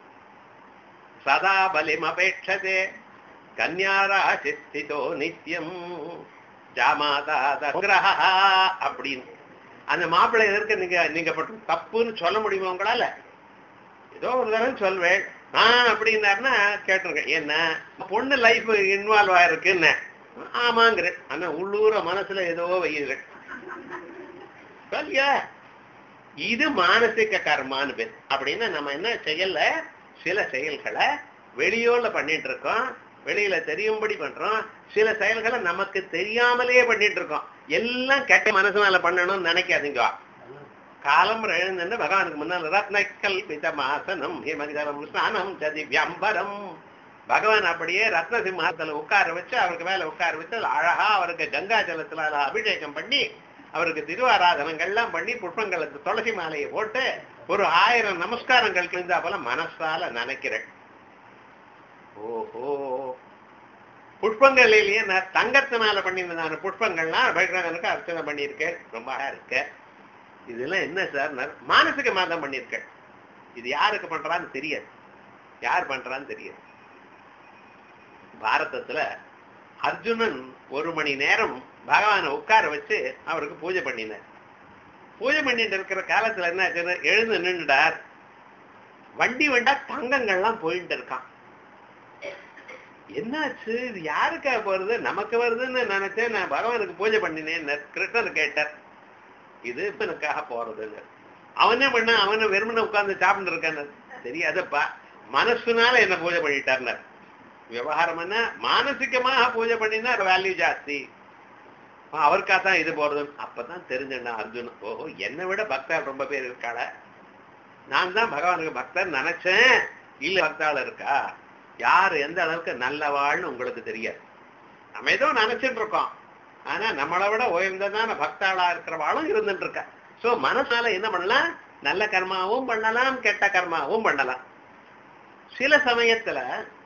சதா பலிம் அபேட்சதே கன்யாராசி ஸ்திதோ நித்தியம் ஜாமாதா கிரஹா அப்படின்னு. அந்த மாப்பிள்ளை எதற்கு நீங்க தப்புன்னு சொல்ல முடியுமா உங்களால? ஏதோ ஒரு தடவை சொல்வேன் அப்படின்னாருன்னா கேட்டிருக்கேன். என்ன பொண்ணு லைஃப் இன்வால்வ் ஆயிருக்குன்னு ஆமாங்கிற, ஆனா உள்ளூர மனசுல ஏதோ வைக்கிறேன். இது மானசிக கர்மான்னு பேர். அப்படின்னா நம்ம என்ன செயல்ல, சில செயல்களை வெளியோல பண்ணிட்டு இருக்கோம், வெளியில தெரியும்படி பண்றோம். சில செயல்களை நமக்கு தெரியாமலே பண்ணிட்டு இருக்கோம். எல்லாம் கெட்ட மனசுனால பண்ணணும்னு நினைக்காதீங்க. காலம் எழுந்து பகவானுக்கு முன்னால் ரத்னக்கல் பிதமாசனம் ஹிமகரம் ஸ்நானம் சதிவ்யம்பரம். பகவான் அப்படியே ரத்ன சிம்மாசனத்துல உட்கார வச்சு, அவருக்கு மேல உட்கார வச்சு அழகா அவருக்கு கங்கா ஜலத்துல அபிஷேகம் பண்ணி, அவருக்கு திருவாராதனங்கள்லாம் பண்ணி, புஷ்பங்களுக்கு துளசி மாலையை போட்டு ஒரு 1000 நமஸ்காரங்கள் இருந்தா போல மனசால நினைக்கிறேன். ஓஹோ, புஷ்பங்களிலேயே நான் தங்கத்தினால பண்ணியிருந்தான புஷ்பங்கள்லாம் பகவானுக்கு அர்ச்சனை பண்ணியிருக்கேன், ரொம்ப அழகா இருக்க. இதெல்லாம் என்ன சார், மானசிக மாதம் பண்ணியிருக்கேன். இது யாருக்கு பண்றான்னு தெரியாது, யார் பண்றான்னு தெரியாது. பாரதத்துல அர்ஜுனன் 1 மணி நேரம் பகவானை உட்கார வச்சு அவருக்கு பூஜை பண்ணினார். பூஜை பண்ணிட்டு இருக்கிற காலத்துல என்ன எழுந்து நின்றுடார். வண்டி வண்டா தங்கங்கள்லாம் போயிட்டு இருக்கான். என்னாச்சு, இது யாருக்கா போறது, நமக்கு வருதுன்னு நினைச்சேன், நான் பகவானுக்கு பூஜை பண்ணினேன். கிருஷ்ணன் கேட்டார், இது இப்பனுக்காக போறதுன்னு. அவனே பண்ண, அவனு வெறுமனை உட்கார்ந்து சாப்பிட்டு இருக்கான்னு தெரியாதப்பா, மனசுனால என்ன பூஜை பண்ணிட்டார். விவகாரம் என்ன, மானசிகமாக பூஜை பண்ணினா வேல்யூ ஜாஸ்தி, அவருக்காகத்தான் இது போறது. அப்பதான் தெரிஞ்சா அர்ஜுனன், ஓஹோ என்னை விட பக்தர் ரொம்ப பேர் இருக்காள, நான் தான் பகவானுக்கு பக்தர் நினைச்சேன், இல்ல பக்தாள் இருக்கா. யாரு எந்த அளவுக்கு நல்லவாள்னு உங்களுக்கு தெரியாது. நம்ம ஏதோ நினைச்சிட்டு இருக்கோம், ஆனா நம்மளை விட உயர்ந்ததான பக்தாளா இருக்கிறவாளும் இருந்துட்டு இருக்கா. சோ மனசால என்ன பண்ணலாம், நல்ல கர்மாவும் பண்ணலாம், கெட்ட கர்மாவும் பண்ணலாம். சில சமயத்துல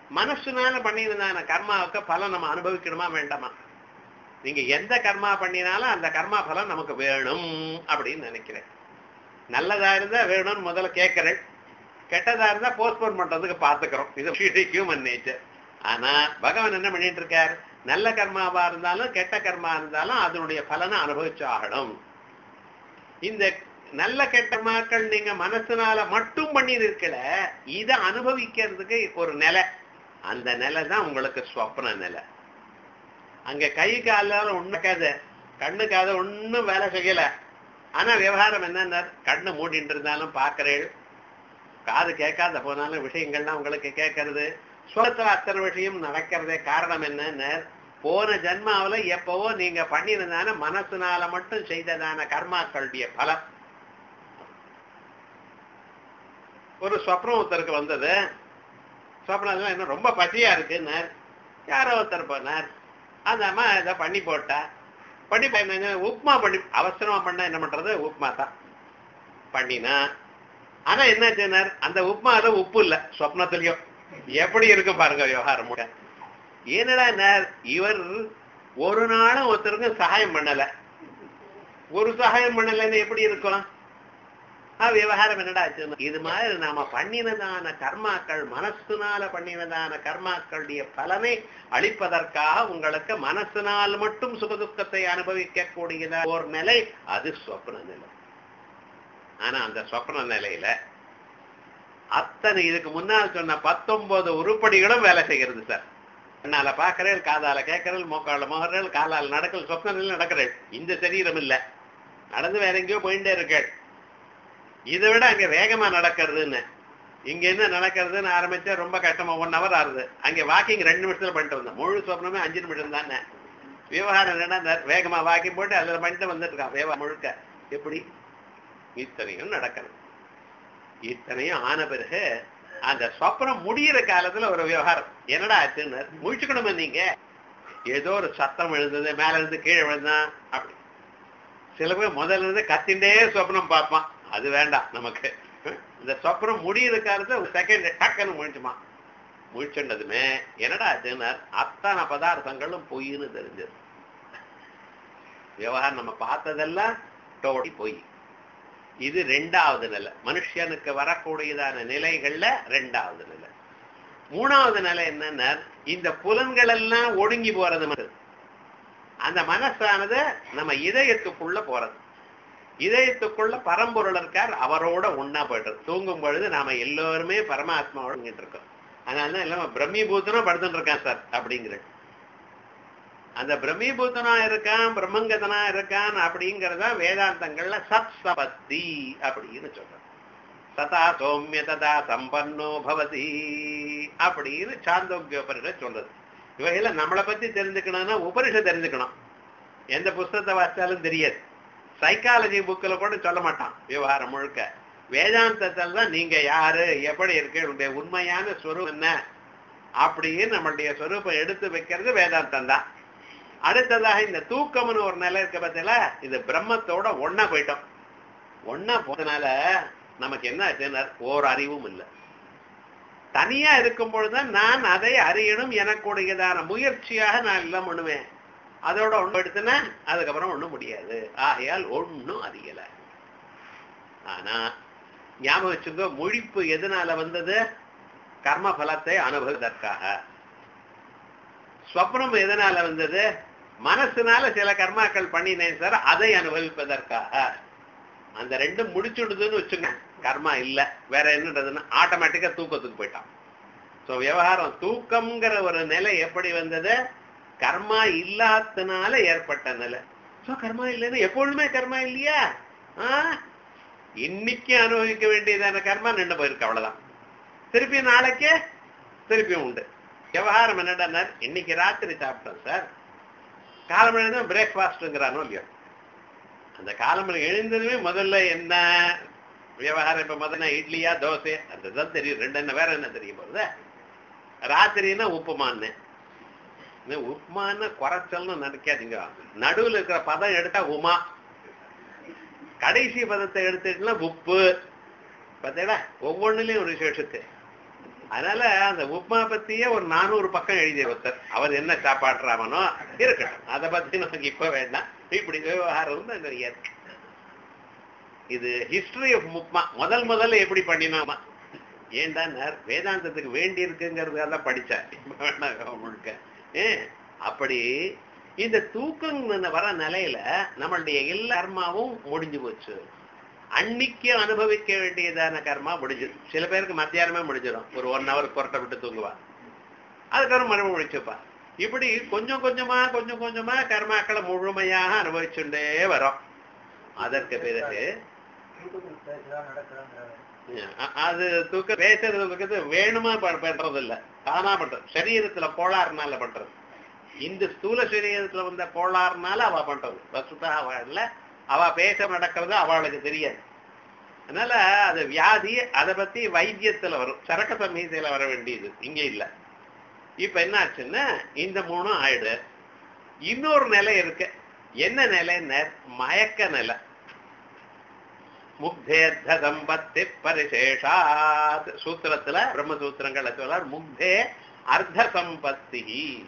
மனசுனால பண்ணினதான கர்மாவுக்கு பலன் நம்ம அனுபவிக்கணுமா வேண்டாமா? நீங்க எந்த கர்மா பண்ணினாலும் அந்த கர்மா பலன் நமக்கு வேணும் அப்படின்னு நினைக்கிறேன். நல்லதா இருந்தா வேணும்னு முதல்ல கேட்கிறேன், கெட்டதா இருந்தா போஸ்ட்போன் பண்றதுக்கு பாத்துக்கிறோம். இது ஹியூமன் நேச்சர். ஆனா பகவான் என்ன பண்ணிட்டு இருக்கார்? நல்ல கர்மாவா இருந்தாலும் கெட்ட கர்மா இருந்தாலும் அதனுடைய பலனை அனுபவிச்சு ஆகணும். இந்த நல்ல கெட்ட கர்மாக்கள் நீங்க மனசுனால மட்டும் பண்ணி இருக்கல, இதை அனுபவிக்கிறதுக்கு ஒரு நிலை, அந்த நிலை தான் உங்களுக்கு ஸ்வப்ன நிலை. அங்க கை காலால ஒண்ணுக்காது, கண்ணுக்காத ஒண்ணும் வேலை செய்யல. ஆனா விவகாரம் என்ன, கண்ணு மூடிட்டு இருந்தாலும் பாக்குறேன், காது கேட்காத போனாலும் விஷயங்கள்லாம் உங்களுக்கு கேட்கறது, ஸ்வத்துல அத்தனை விஷயம் நடக்கிறதே. காரணம் என்னன்னு, போன ஜன்மாவில எப்பவோ நீங்க பண்ணிருந்தான மனசுனால மட்டும் செய்ததான கர்மாக்களுடைய பலம். ஒரு ஸ்வப்னம் ஒருத்தருக்கு வந்தது, ஸ்வப்னம் என்ன ரொம்ப பசியா இருக்குன்னு யாரோ ஒருத்தர் போனார், அந்த அம்மா இதை பண்ணி போட்டா. பண்ணி உப்புமா பண்ணி அவசரமா பண்ண என்ன பண்றது, உப்புமா தான் பண்ணினா. ஆனா என்ன, அந்த உப்புமால உப்பு இல்ல, ஸ்வப்னத்திலையும். எப்படி இருக்கு பாருங்க விவகாரம். என்னடா இவர் ஒரு நாளும் ஒருத்தருக்கும் சகாயம் பண்ணல, ஒரு சகாயம் பண்ணலன்னு எப்படி இருக்கும் விவகாரம்? என்னடா இது மாதிரி நாம பண்ணினதான கர்மாக்கள், மனசுனால பண்ணினதான கர்மாக்களுடைய பலனை அளிப்பதற்காக உங்களுக்கு மனசுனால் மட்டும் சுகதுக்கத்தை அனுபவிக்க கூடிய ஒரு நிலை, அது ஸ்வப்ன நிலை. ஆனா அந்த ஸ்வப்ன நிலையில அத்தனை இதுக்கு முன்னால் சொன்ன 19 உருப்படிகளும் வேலை செய்கிறது சார். கண்ணால பாக்குறேன், காதால கேட்கறேன், மூக்கால முகறேன், காலால் நடக்கல், சொப்ன நிலையில் நடக்கிறேன். இந்த சரீரம் இல்ல, நடந்து வேற எங்கேயோ போயிட்டே இருக்கேன். இதை விட அங்க வேகமா நடக்கிறதுன்னு, இங்க என்ன நடக்கிறதுன்னு ஆரம்பிச்சா ரொம்ப கஷ்டமா 1 hour ஆகுது. அங்க வாக்கிங் 2 நிமிஷத்துல பண்ணிட்டு வந்தேன். முழு சொப்னமே 5 நிமிஷம் தானே. விவகாரம் என்னன்னா வேகமா வாக்கிங் போட்டு அதுல பண்ணிட்டு வந்துட்டு இருக்கான் வேவா முழுக்க. எப்படி இத்தனையும் நடக்கிறது? இத்தனையும் ஆன பிறகு அந்த சொப்னம் முடிகிற காலத்துல ஒரு விவகாரம் என்னடா ஆச்சுன்னு முழிச்சுக்கணுமே. நீங்க ஏதோ ஒரு சத்தம் விழுந்தது, மேல இருந்து கீழே விழுந்தான் அப்படி. சில பேர் முதல்ல இருந்து கத்திண்டே சொப்னம் பார்ப்பான், அது வேண்டாம் நமக்கு. இந்த சொப்னம் முடிகிற காலத்துல ஒரு செகண்ட் டக்குன்னு முழிச்சுமா. முழிச்சுட்டதுமே என்னடா ஆச்சுன்னு அத்தனை பதார்த்தங்களும் பொய்ன்னு தெரிஞ்சது. விவகாரம் நம்ம பார்த்ததெல்லாம் டோடி பொய். இது 2வது நிலை, மனுஷனுக்கு வரக்கூடியதான நிலைகள்ல 2வது நிலை. 3வது நிலை என்னன்னா, இந்த புலன்கள் எல்லாம் ஒடுங்கி போறது. அந்த மனசானது நம்ம இதயத்துக்குள்ள போறது. இதயத்துக்குள்ள பரம்பொருள் இருக்கார், அவரோட ஒன்னா போயிட்டு தூங்கும் பொழுது நாம எல்லோருமே பரமாத்மாவோட இருக்கோம். அதனாலதான் எல்லாம் பிரம்மீபூத்தனா படுத்துட்டு இருக்கான் சார் அப்படிங்கிற. அந்த பிரம்மீபூத்தனா இருக்கான், பிரம்மங்கதனா இருக்கான் அப்படிங்கறத வேதாந்தங்கள்ல சத் சபத்தி அப்படின்னு சொல்றோம். சதா சௌமிய ததா சம்பன்னோ பவதி அப்படின்னு சாந்தோக்கிய உபனிஷத் சொல்றது. இவையில நம்மளை பத்தி தெரிஞ்சுக்கணும்னா உபனிஷத் தெரிஞ்சுக்கணும். எந்த புஸ்தகத்தை வாசிச்சாலும் தெரியாது. சைக்காலஜி புக்கில் கூட சொல்ல மாட்டான் விவகாரம் முழுக்க. வேதாந்தத்தில் தான் நீங்க யாரு, எப்படி இருக்கு, உங்களுடைய உண்மையான ஸ்வரூபம் என்ன அப்படின்னு நம்மளுடைய ஸ்வரூபம் எடுத்து வைக்கிறது வேதாந்தம் தான். அடுத்ததாக இந்த தூக்கம்னு ஒரு நிலை இருக்க பார்த்தீங்களா, இது பிரம்மத்தோட ஒன்னா போயிட்டோம். ஒன்னா போறதுனால நமக்கு என்ன ஆச்சுன்னா ஓர் அறிவும் இல்லை. தனியா இருக்கும் பொழுதுதான் நான் அதை அறியணும் எனக்குடையதான முயற்சியாக நான் எல்லாம் பண்ணுவேன். அதோட ஒண்ணு எடுத்துனா அதுக்கப்புறம் ஒண்ணும் முடியாது. ஆகையால் ஒன்னும் அறியல. ஆனா ஞாபகம் வச்சுங்க, முழிப்பு எதனால வந்தது? கர்ம பலத்தை அனுபவிப்பதற்காக. ஸ்வப்னம் எதனால வந்தது? மனசுனால சில கர்மாக்கள் பண்ணினேன் சார், அதை அனுபவிப்பதற்காக. அந்த 2 முடிச்சுடுதுன்னு வச்சுங்க, கர்மா இல்ல. வேற என்னன்றதுன்னா ஆட்டோமேட்டிக்கா தூக்கத்துக்கு போயிட்டான். சோ விவகாரம் தூக்கம்ங்கிற ஒரு நிலை எப்படி வந்தது? கர்மா இல்லாதனால ஏற்பட்ட நிலை. சோ கர்மா இல்லைன்னு எப்பொழுதுமே கர்மா இல்லையா? இன்னைக்கு அனுபவிக்க வேண்டியதான கர்மா நின்று போயிருக்கு, அவ்வளவுதான். திருப்பி நாளைக்கே திருப்பியும் உண்டு. விவகாரம் என்னடா, இன்னைக்கு ராத்திரி சாப்பிட்டோம் சார், காலமழை தான் பிரேக்ஃபாஸ்ட்ங்கிறானோ இல்லையோ. அந்த காலமழை எழுந்ததுமே முதல்ல என்ன விவகாரம்? இப்ப முதல்ல இட்லியா தோசை அதுதான் தெரியும், 2 என்ன வேற என்ன தெரிய போகுது. ராத்திரின்னா உப்புமான்னு. உப்புமான்னு குறைச்சல்னு நினைக்காதீங்க. நடுவில் இருக்கிற பதம் எடுத்தா உமா, கடைசி பதத்தை எடுத்துட்டுனா உப்பு. பார்த்தீங்களா, ஒவ்வொன்றுலயும் ஒரு விசேஷத்து. அதனால அந்த உப்மா பத்தியே ஒரு 400 பக்கம் எழுதிய ஒருத்தர். அவர் என்ன சாப்பாடுறாமனோ இருக்கட்டும், அதை பத்தி நமக்கு இப்ப வேண்டாம். இப்படி விவகாரம் தான் நிறைய இருக்கு. இது ஹிஸ்டரி ஆஃப் உப்மா. முதல்ல எப்படி பண்ணினோமா, ஏண்டா வேதாந்தத்துக்கு வேண்டி இருக்குங்கிறதுக்காக படிச்சேன் முழுக்க. அப்படி இந்த தூக்கம் வர நிலையில நம்மளுடைய எல்லா கர்மாவும் முடிஞ்சு போச்சு. அன்னைக்கு அனுபவிக்க வேண்டியதான கர்மா முடிஞ்சது. சில பேருக்கு மத்தியானமே முடிஞ்சிடும், ஒரு 1 hour புரட்ட விட்டு தூங்குவா, அதுக்கப்புறம் மறுபடியும் முடிச்சுப்பா. இப்படி கொஞ்சம் கொஞ்சமா கர்மாக்களை முழுமையாக அனுபவிச்சுட்டே வரும். அதற்கு பிறகு அது தூக்க பேசுறது வேணுமா பண்றது இல்ல, தானா பண்றது. சரீரத்துல கோளாறுனால பண்றது. இந்த ஸ்தூல சரீரத்துல வந்த கோளாறுனால அவ பண்றது. வசுதா அவ அவ பேச நடக்கிறது அவளுக்கு தெரியாது. அதனால அது வியாதி. அதை பத்தி வைத்தியத்துல வரும், சரக்க சமீதையில வர வேண்டியது, இங்க இல்ல. இப்ப என்ன ஆச்சுன்னா இந்த 3 ஆயிடு. இன்னொரு நிலை இருக்கு. என்ன நிலைன்னு மயக்க நிலை. முக்தேர்த்த சம்பத்தி பரிசேஷாத் சூத்திரத்துல பிரம்மசூத்திரங்கள் சொல்றார். முக்தே அர்த்த சம்பத்தி.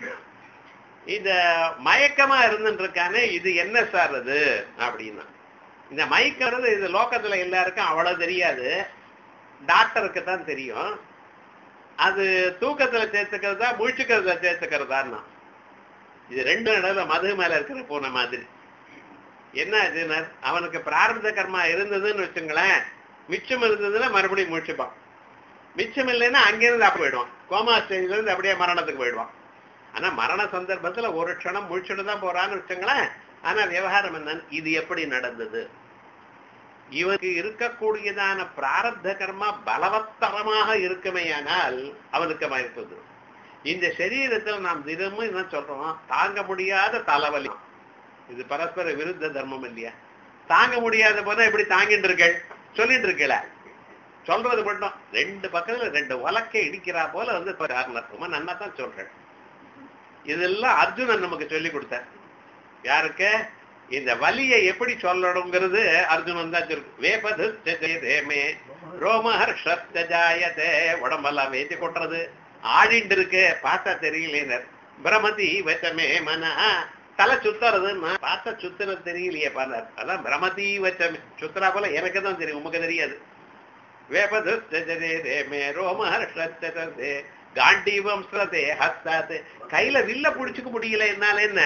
இந்த மயக்கமா இருந்துட்டு இருக்கானே, இது என்ன சார் அது அப்படின்னா, இந்த மயக்கிறது இது லோகத்துல எல்லாருக்கும் அவ்வளவு தெரியாது, டாக்டருக்கு தான் தெரியும். அது தூக்கத்துல சேர்த்துக்கிறதா முழிச்சுக்கிறத சேர்த்துக்கிறதா, இது 2 இடத்துல மது மேல இருக்கிற போன மாதிரி. என்ன ஆச்சுன்னா, அவனுக்கு பிராரப்த கர்மா இருந்ததுன்னு வச்சுங்களேன், மிச்சம் இருந்ததுன்னா மறுபடியும் முழிச்சுப்பான். மிச்சம் இல்லைன்னா அங்கிருந்து அப்ப போயிடுவான், கோமா ஸ்டேஜ்ல இருந்து அப்படியே மரணத்துக்கு போயிடுவான். ஆனா மரண சந்தர்ப்பத்துல ஒரு க்ஷணம் முழிச்சுட்டு தான் போறான்னு வச்சுங்களேன். ஆனா விவகாரம் என்னன்னு, இது எப்படி நடந்தது, இவனுக்கு இருக்கக்கூடியதான பிராரப்த கர்மா பலவத்தரமாக இருக்குமையானால் அவனுக்கு மயக்குது. இந்த சரீரத்தில் நாம் தினமும் என்ன சொல்றோம், தாங்க முடியாத தலைவலி. இது பரஸ்பர விருத்த தர்மம் இல்லையா? தாங்க முடியாத போனா எப்படி தாங்கிட்டு இருக்கேள் சொல்லிட்டு இருக்கல, சொல்றது மட்டும் 2 பக்கத்துல 2 உலக்கை இடிக்கிறா போல வந்து ரொம்ப நன்னா தான் சொல்றேன். இதெல்லாம் அர்ஜுனன் நமக்கு சொல்லி கொடுத்தார். யாருக்கு? இந்த வலியை எப்படி சொல்லணுங்கிறது அர்ஜுனன் தான் சொல்லு. வேபது தேமே ரோமஹர்ஷாயதே, உடம்பெல்லாம் வேதி கொட்டுறது, ஆடிண்டு இருக்கு, பார்த்தா தெரியலேனர். பிரமதி வச்சமே மன, தலை சுத்துறதுன்னா பார்த்தா சுத்துறது தெரியலையே பாரு, அதான் பிரமதி வச்சமே. சுத்துறா போல எனக்கு தான் தெரியும், உமக்கு தெரியாது. வேபது தேமே ரோமஹர்ஷே காண்டீவம் ஸ்ரதே ஹஸ்தாத், கையில வில்ல புடிச்சுக்க முடியல என்னால. என்ன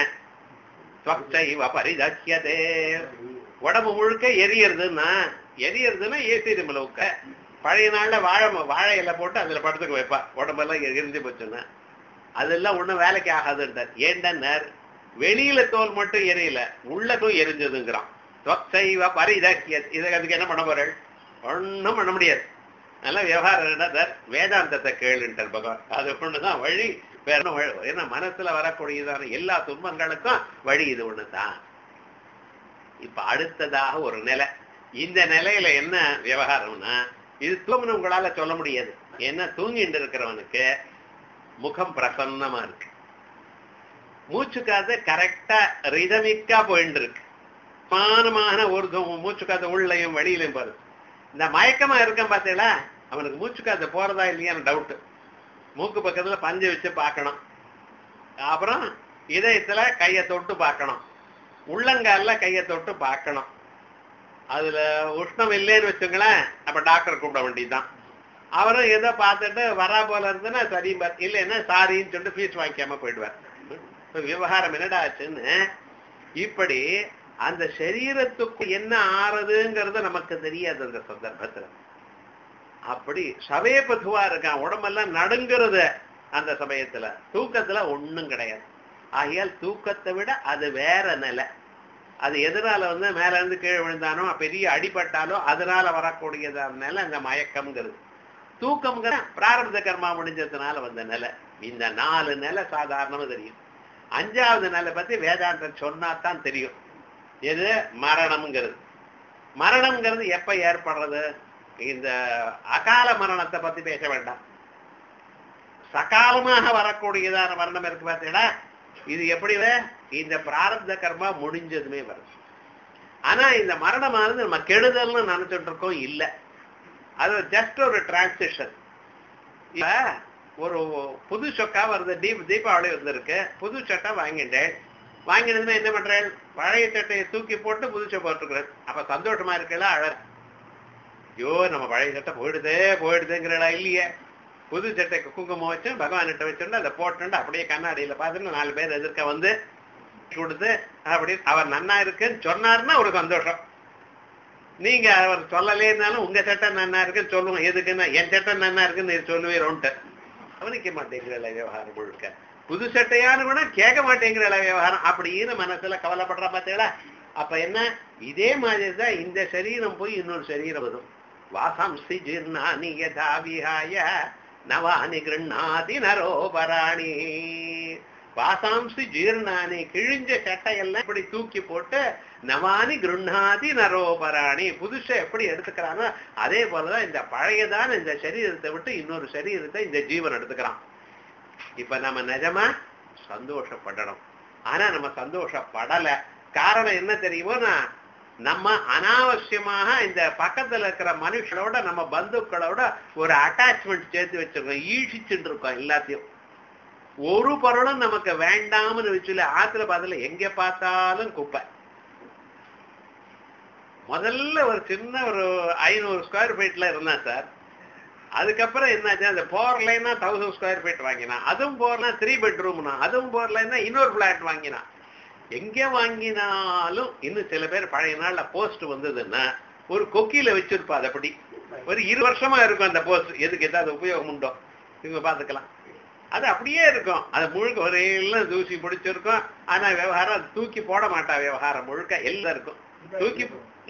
பரிதக்கியதே, உடம்பு முழுக்க எரியறதுன்னா ஏசி ரூம்ல உட்க. பழைய நாள்ல வாழை இலை போட்டு அதுல படுத்துக்க வைப்பா, உடம்பெல்லாம் எரிஞ்சு போச்சுன்னா. அதெல்லாம் ஒண்ணும் வேலைக்கு ஆகாதுன்றார். ஏண்டன்னார், வெளியில தோல் மட்டும் எரியல, உள்ளதும் எரிஞ்சதுங்கிறான். பரிதக்கியது. அதுக்கு என்ன பண்ண போறாள்? ஒன்னும் பண்ண முடியாது. நல்ல விவகாரம் என்ன சார், வேதாந்தத்தை கேளுன்றார் பகவான். அது ஒண்ணுதான் வழி, வேற ஏன்னா மனசுல வரக்கூடியதான எல்லா துன்பங்களுக்கும் வழி இது ஒண்ணுதான். இப்ப அடுத்ததாக ஒரு நிலை. இந்த நிலையில என்ன விவகாரம்னா, இது தூங்கணும் உங்களால சொல்ல முடியாது. ஏன்னா தூங்கிட்டு இருக்கிறவனுக்கு முகம் பிரசன்னமா இருக்கு, மூச்சுக்காது கரெக்டா ரிதமிக்கா போயிட்டு இருக்கு, மானமான ஒரு மூச்சுக்காத உள்ளையும் வெளியிலையும் பாரு. இந்த மயக்கமா இருக்கான் பார்த்தீங்களா, அவனுக்கு மூச்சுக்காத போறதா இல்லையான்னு டவுட். மூக்கு பக்கத்துல பஞ்சு வச்சு பார்க்கணும், அப்புறம் இதயத்துல கையை தொட்டு பார்க்கணும், உள்ளங்கால கையை தொட்டு பார்க்கணும். அதுல உஷ்ணம் இல்லைன்னு வச்சுங்களேன், அப்ப டாக்டர் கூப்பிட வேண்டியதுதான். அவரும் ஏதோ பார்த்துட்டு வரா போல இருந்துன்னா சரி, இல்லைன்னா சாரின்னு சொல்லிட்டு ஃபீஸ் வாங்கிக்காம போயிடுவார். விவகாரம் என்னடா ஆச்சுன்னு, இப்படி அந்த சரீரத்துக்கு என்ன ஆறுதுங்கிறது நமக்கு தெரியாது அந்த சந்தர்ப்பத்துல. அப்படி சமயபதுவா இருக்கான், உடம்பெல்லாம் நடுங்கிறது அந்த சமயத்துல. தூக்கத்துல ஒண்ணும் கிடையாது. ஆகையால் தூக்கத்தை விட அது வேற நிலை. அது எதனால வந்து மேல இருந்து கீழே விழுந்தானோ, பெரிய அடிபட்டாலோ அதனால வரக்கூடியதான நிலை அந்த மயக்கம்ங்கிறது. தூக்கம்ங்கிற பிராரப்த கர்மா முடிஞ்சதுனால வந்த நிலை. இந்த 4 நிலை சாதாரணமா தெரியும். 5வது நிலை பத்தி வேதாந்தம் சொன்னாதான் தெரியும். எது? மரணம்ங்கிறது. மரணம்ங்கிறது எப்ப ஏற்படுறது? இந்த அகால மரணத்தை பத்தி பேச வேண்டாம், சகாலமாக வரக்கூடியதான மரணம் இருக்கு பார்த்தீங்களா, இது எப்படி? இந்த பிராரப்த கர்மா முடிஞ்சதுமே வருது. ஆனா இந்த மரணமானது நம்ம கெடுதல்னு நினைச்சிட்டு இருக்கோம். இல்ல, அது ஜஸ்ட் ஒரு டிரான்சிஷன். ஒரு புது சொக்கா வருது, தீபாவளி வந்திருக்கு, புது சட்டை வாங்கிட்டேன். வாங்கினதுன்னா என்ன பண்றேன்? பழைய சட்டையை தூக்கி போட்டு புது சட்டை போட்டுக்கிறேன். அப்ப சந்தோஷமா இருக்கல, அழ ஐயோ நம்ம பழைய சட்டை போயிடுதுங்கிறா இல்லையே. புது சட்டைக்கு குங்குமம் வச்சு பகவான்கிட்ட வச்சுட்டு அதை போட்டு அப்படியே கண்ணாடியில பார்த்துட்டு 4 பேர் எதிர்க்க வந்து கொடுத்து அப்படி அவர் நன்னா இருக்குன்னு சொன்னாருன்னா ஒரு சந்தோஷம். நீங்க அவர் சொல்லலேன்னாலும் உங்க சட்டை நன்னா இருக்குன்னு சொல்லுவோம். எதுக்குன்னா என் சட்டை நன்னா இருக்குன்னு நீ சொல்லுவீரோன்ட்டு. கவனிக்க மாட்டேங்கிறல விவகாரம் முழுக்க. புது சட்டையானு கூட கேட்க மாட்டேங்கிறல விவகாரம் அப்படின்னு மனசுல கவலைப்படுற பார்த்தீங்களா? அப்ப என்ன, இதே மாதிரிதான் இந்த சரீரம் போய் இன்னொரு சரீரம் வரும். வாசம்சி ஜீர்ணானி யதா விஹாய நவானி கிருண்ணாதி நரோபராணி. வாசாம்சி ஜீர்ணானி, கிழிஞ்ச சட்டையெல்லாம் இப்படி தூக்கி போட்டு நவானி கிருண்ணாதி நரோபராணி, புதுசை எப்படி எடுத்துக்கிறானோ அதே போலதான் இந்த பழையதான இந்த சரீரத்தை விட்டு இன்னொரு சரீரத்தை இந்த ஜீவன் எடுத்துக்கிறான். இப்ப நம்ம நிஜமா சந்தோஷப்படணும். ஆனா நம்ம சந்தோஷப்படல. காரணம் என்ன தெரியுமோனா, நம்ம அனாவசியமாக இந்த பக்கத்துல இருக்கிற மனுஷனோட நம்ம பந்துக்களோட ஒரு அட்டாச்மெண்ட் சேர்த்து வச்சிருக்கோம், ஈழ்ச்சிச்சுட்டு இருக்கோம் எல்லாத்தையும். ஒரு பொருளும் நமக்கு வேண்டாம்னு வச்சுல ஆத்துல பாத்துல எங்க பார்த்தாலும் குப்பை. முதல்ல ஒரு சின்ன ஒரு 500 ஸ்கொயர் ஃபீட்ல இருந்தா சார். அதுக்கப்புறம் என்னாச்சு, அந்த போர்லைன்னா 1000 ஸ்கொயர் ஃபீட் வாங்கினா, அதுவும் போர்னா 3 பெட்ரூம்னா, அதுவும் போர்லைன்னா இன்னொரு பிளாட் வாங்கினா. எங்க வாங்கினாலும் இன்னும் சில பேர் பழைய நாள்ல போஸ்ட் வந்ததுன்னா ஒரு கொக்கியில வச்சிருப்பா. அது அப்படி ஒரு 2 வருஷமா இருக்கும் அந்த போஸ்ட். எதுக்கு ஏதாவது உபயோகம் உண்டோ இவங்க பாத்துக்கலாம். அது அப்படியே இருக்கும். அது முழுக்க ஒரே எல்லாம் தூசி பிடிச்சிருக்கும். ஆனா விவகாரம் அது தூக்கி போட மாட்டா. விவகாரம் முழுக்க எல்லாம் இருக்கும். தூக்கி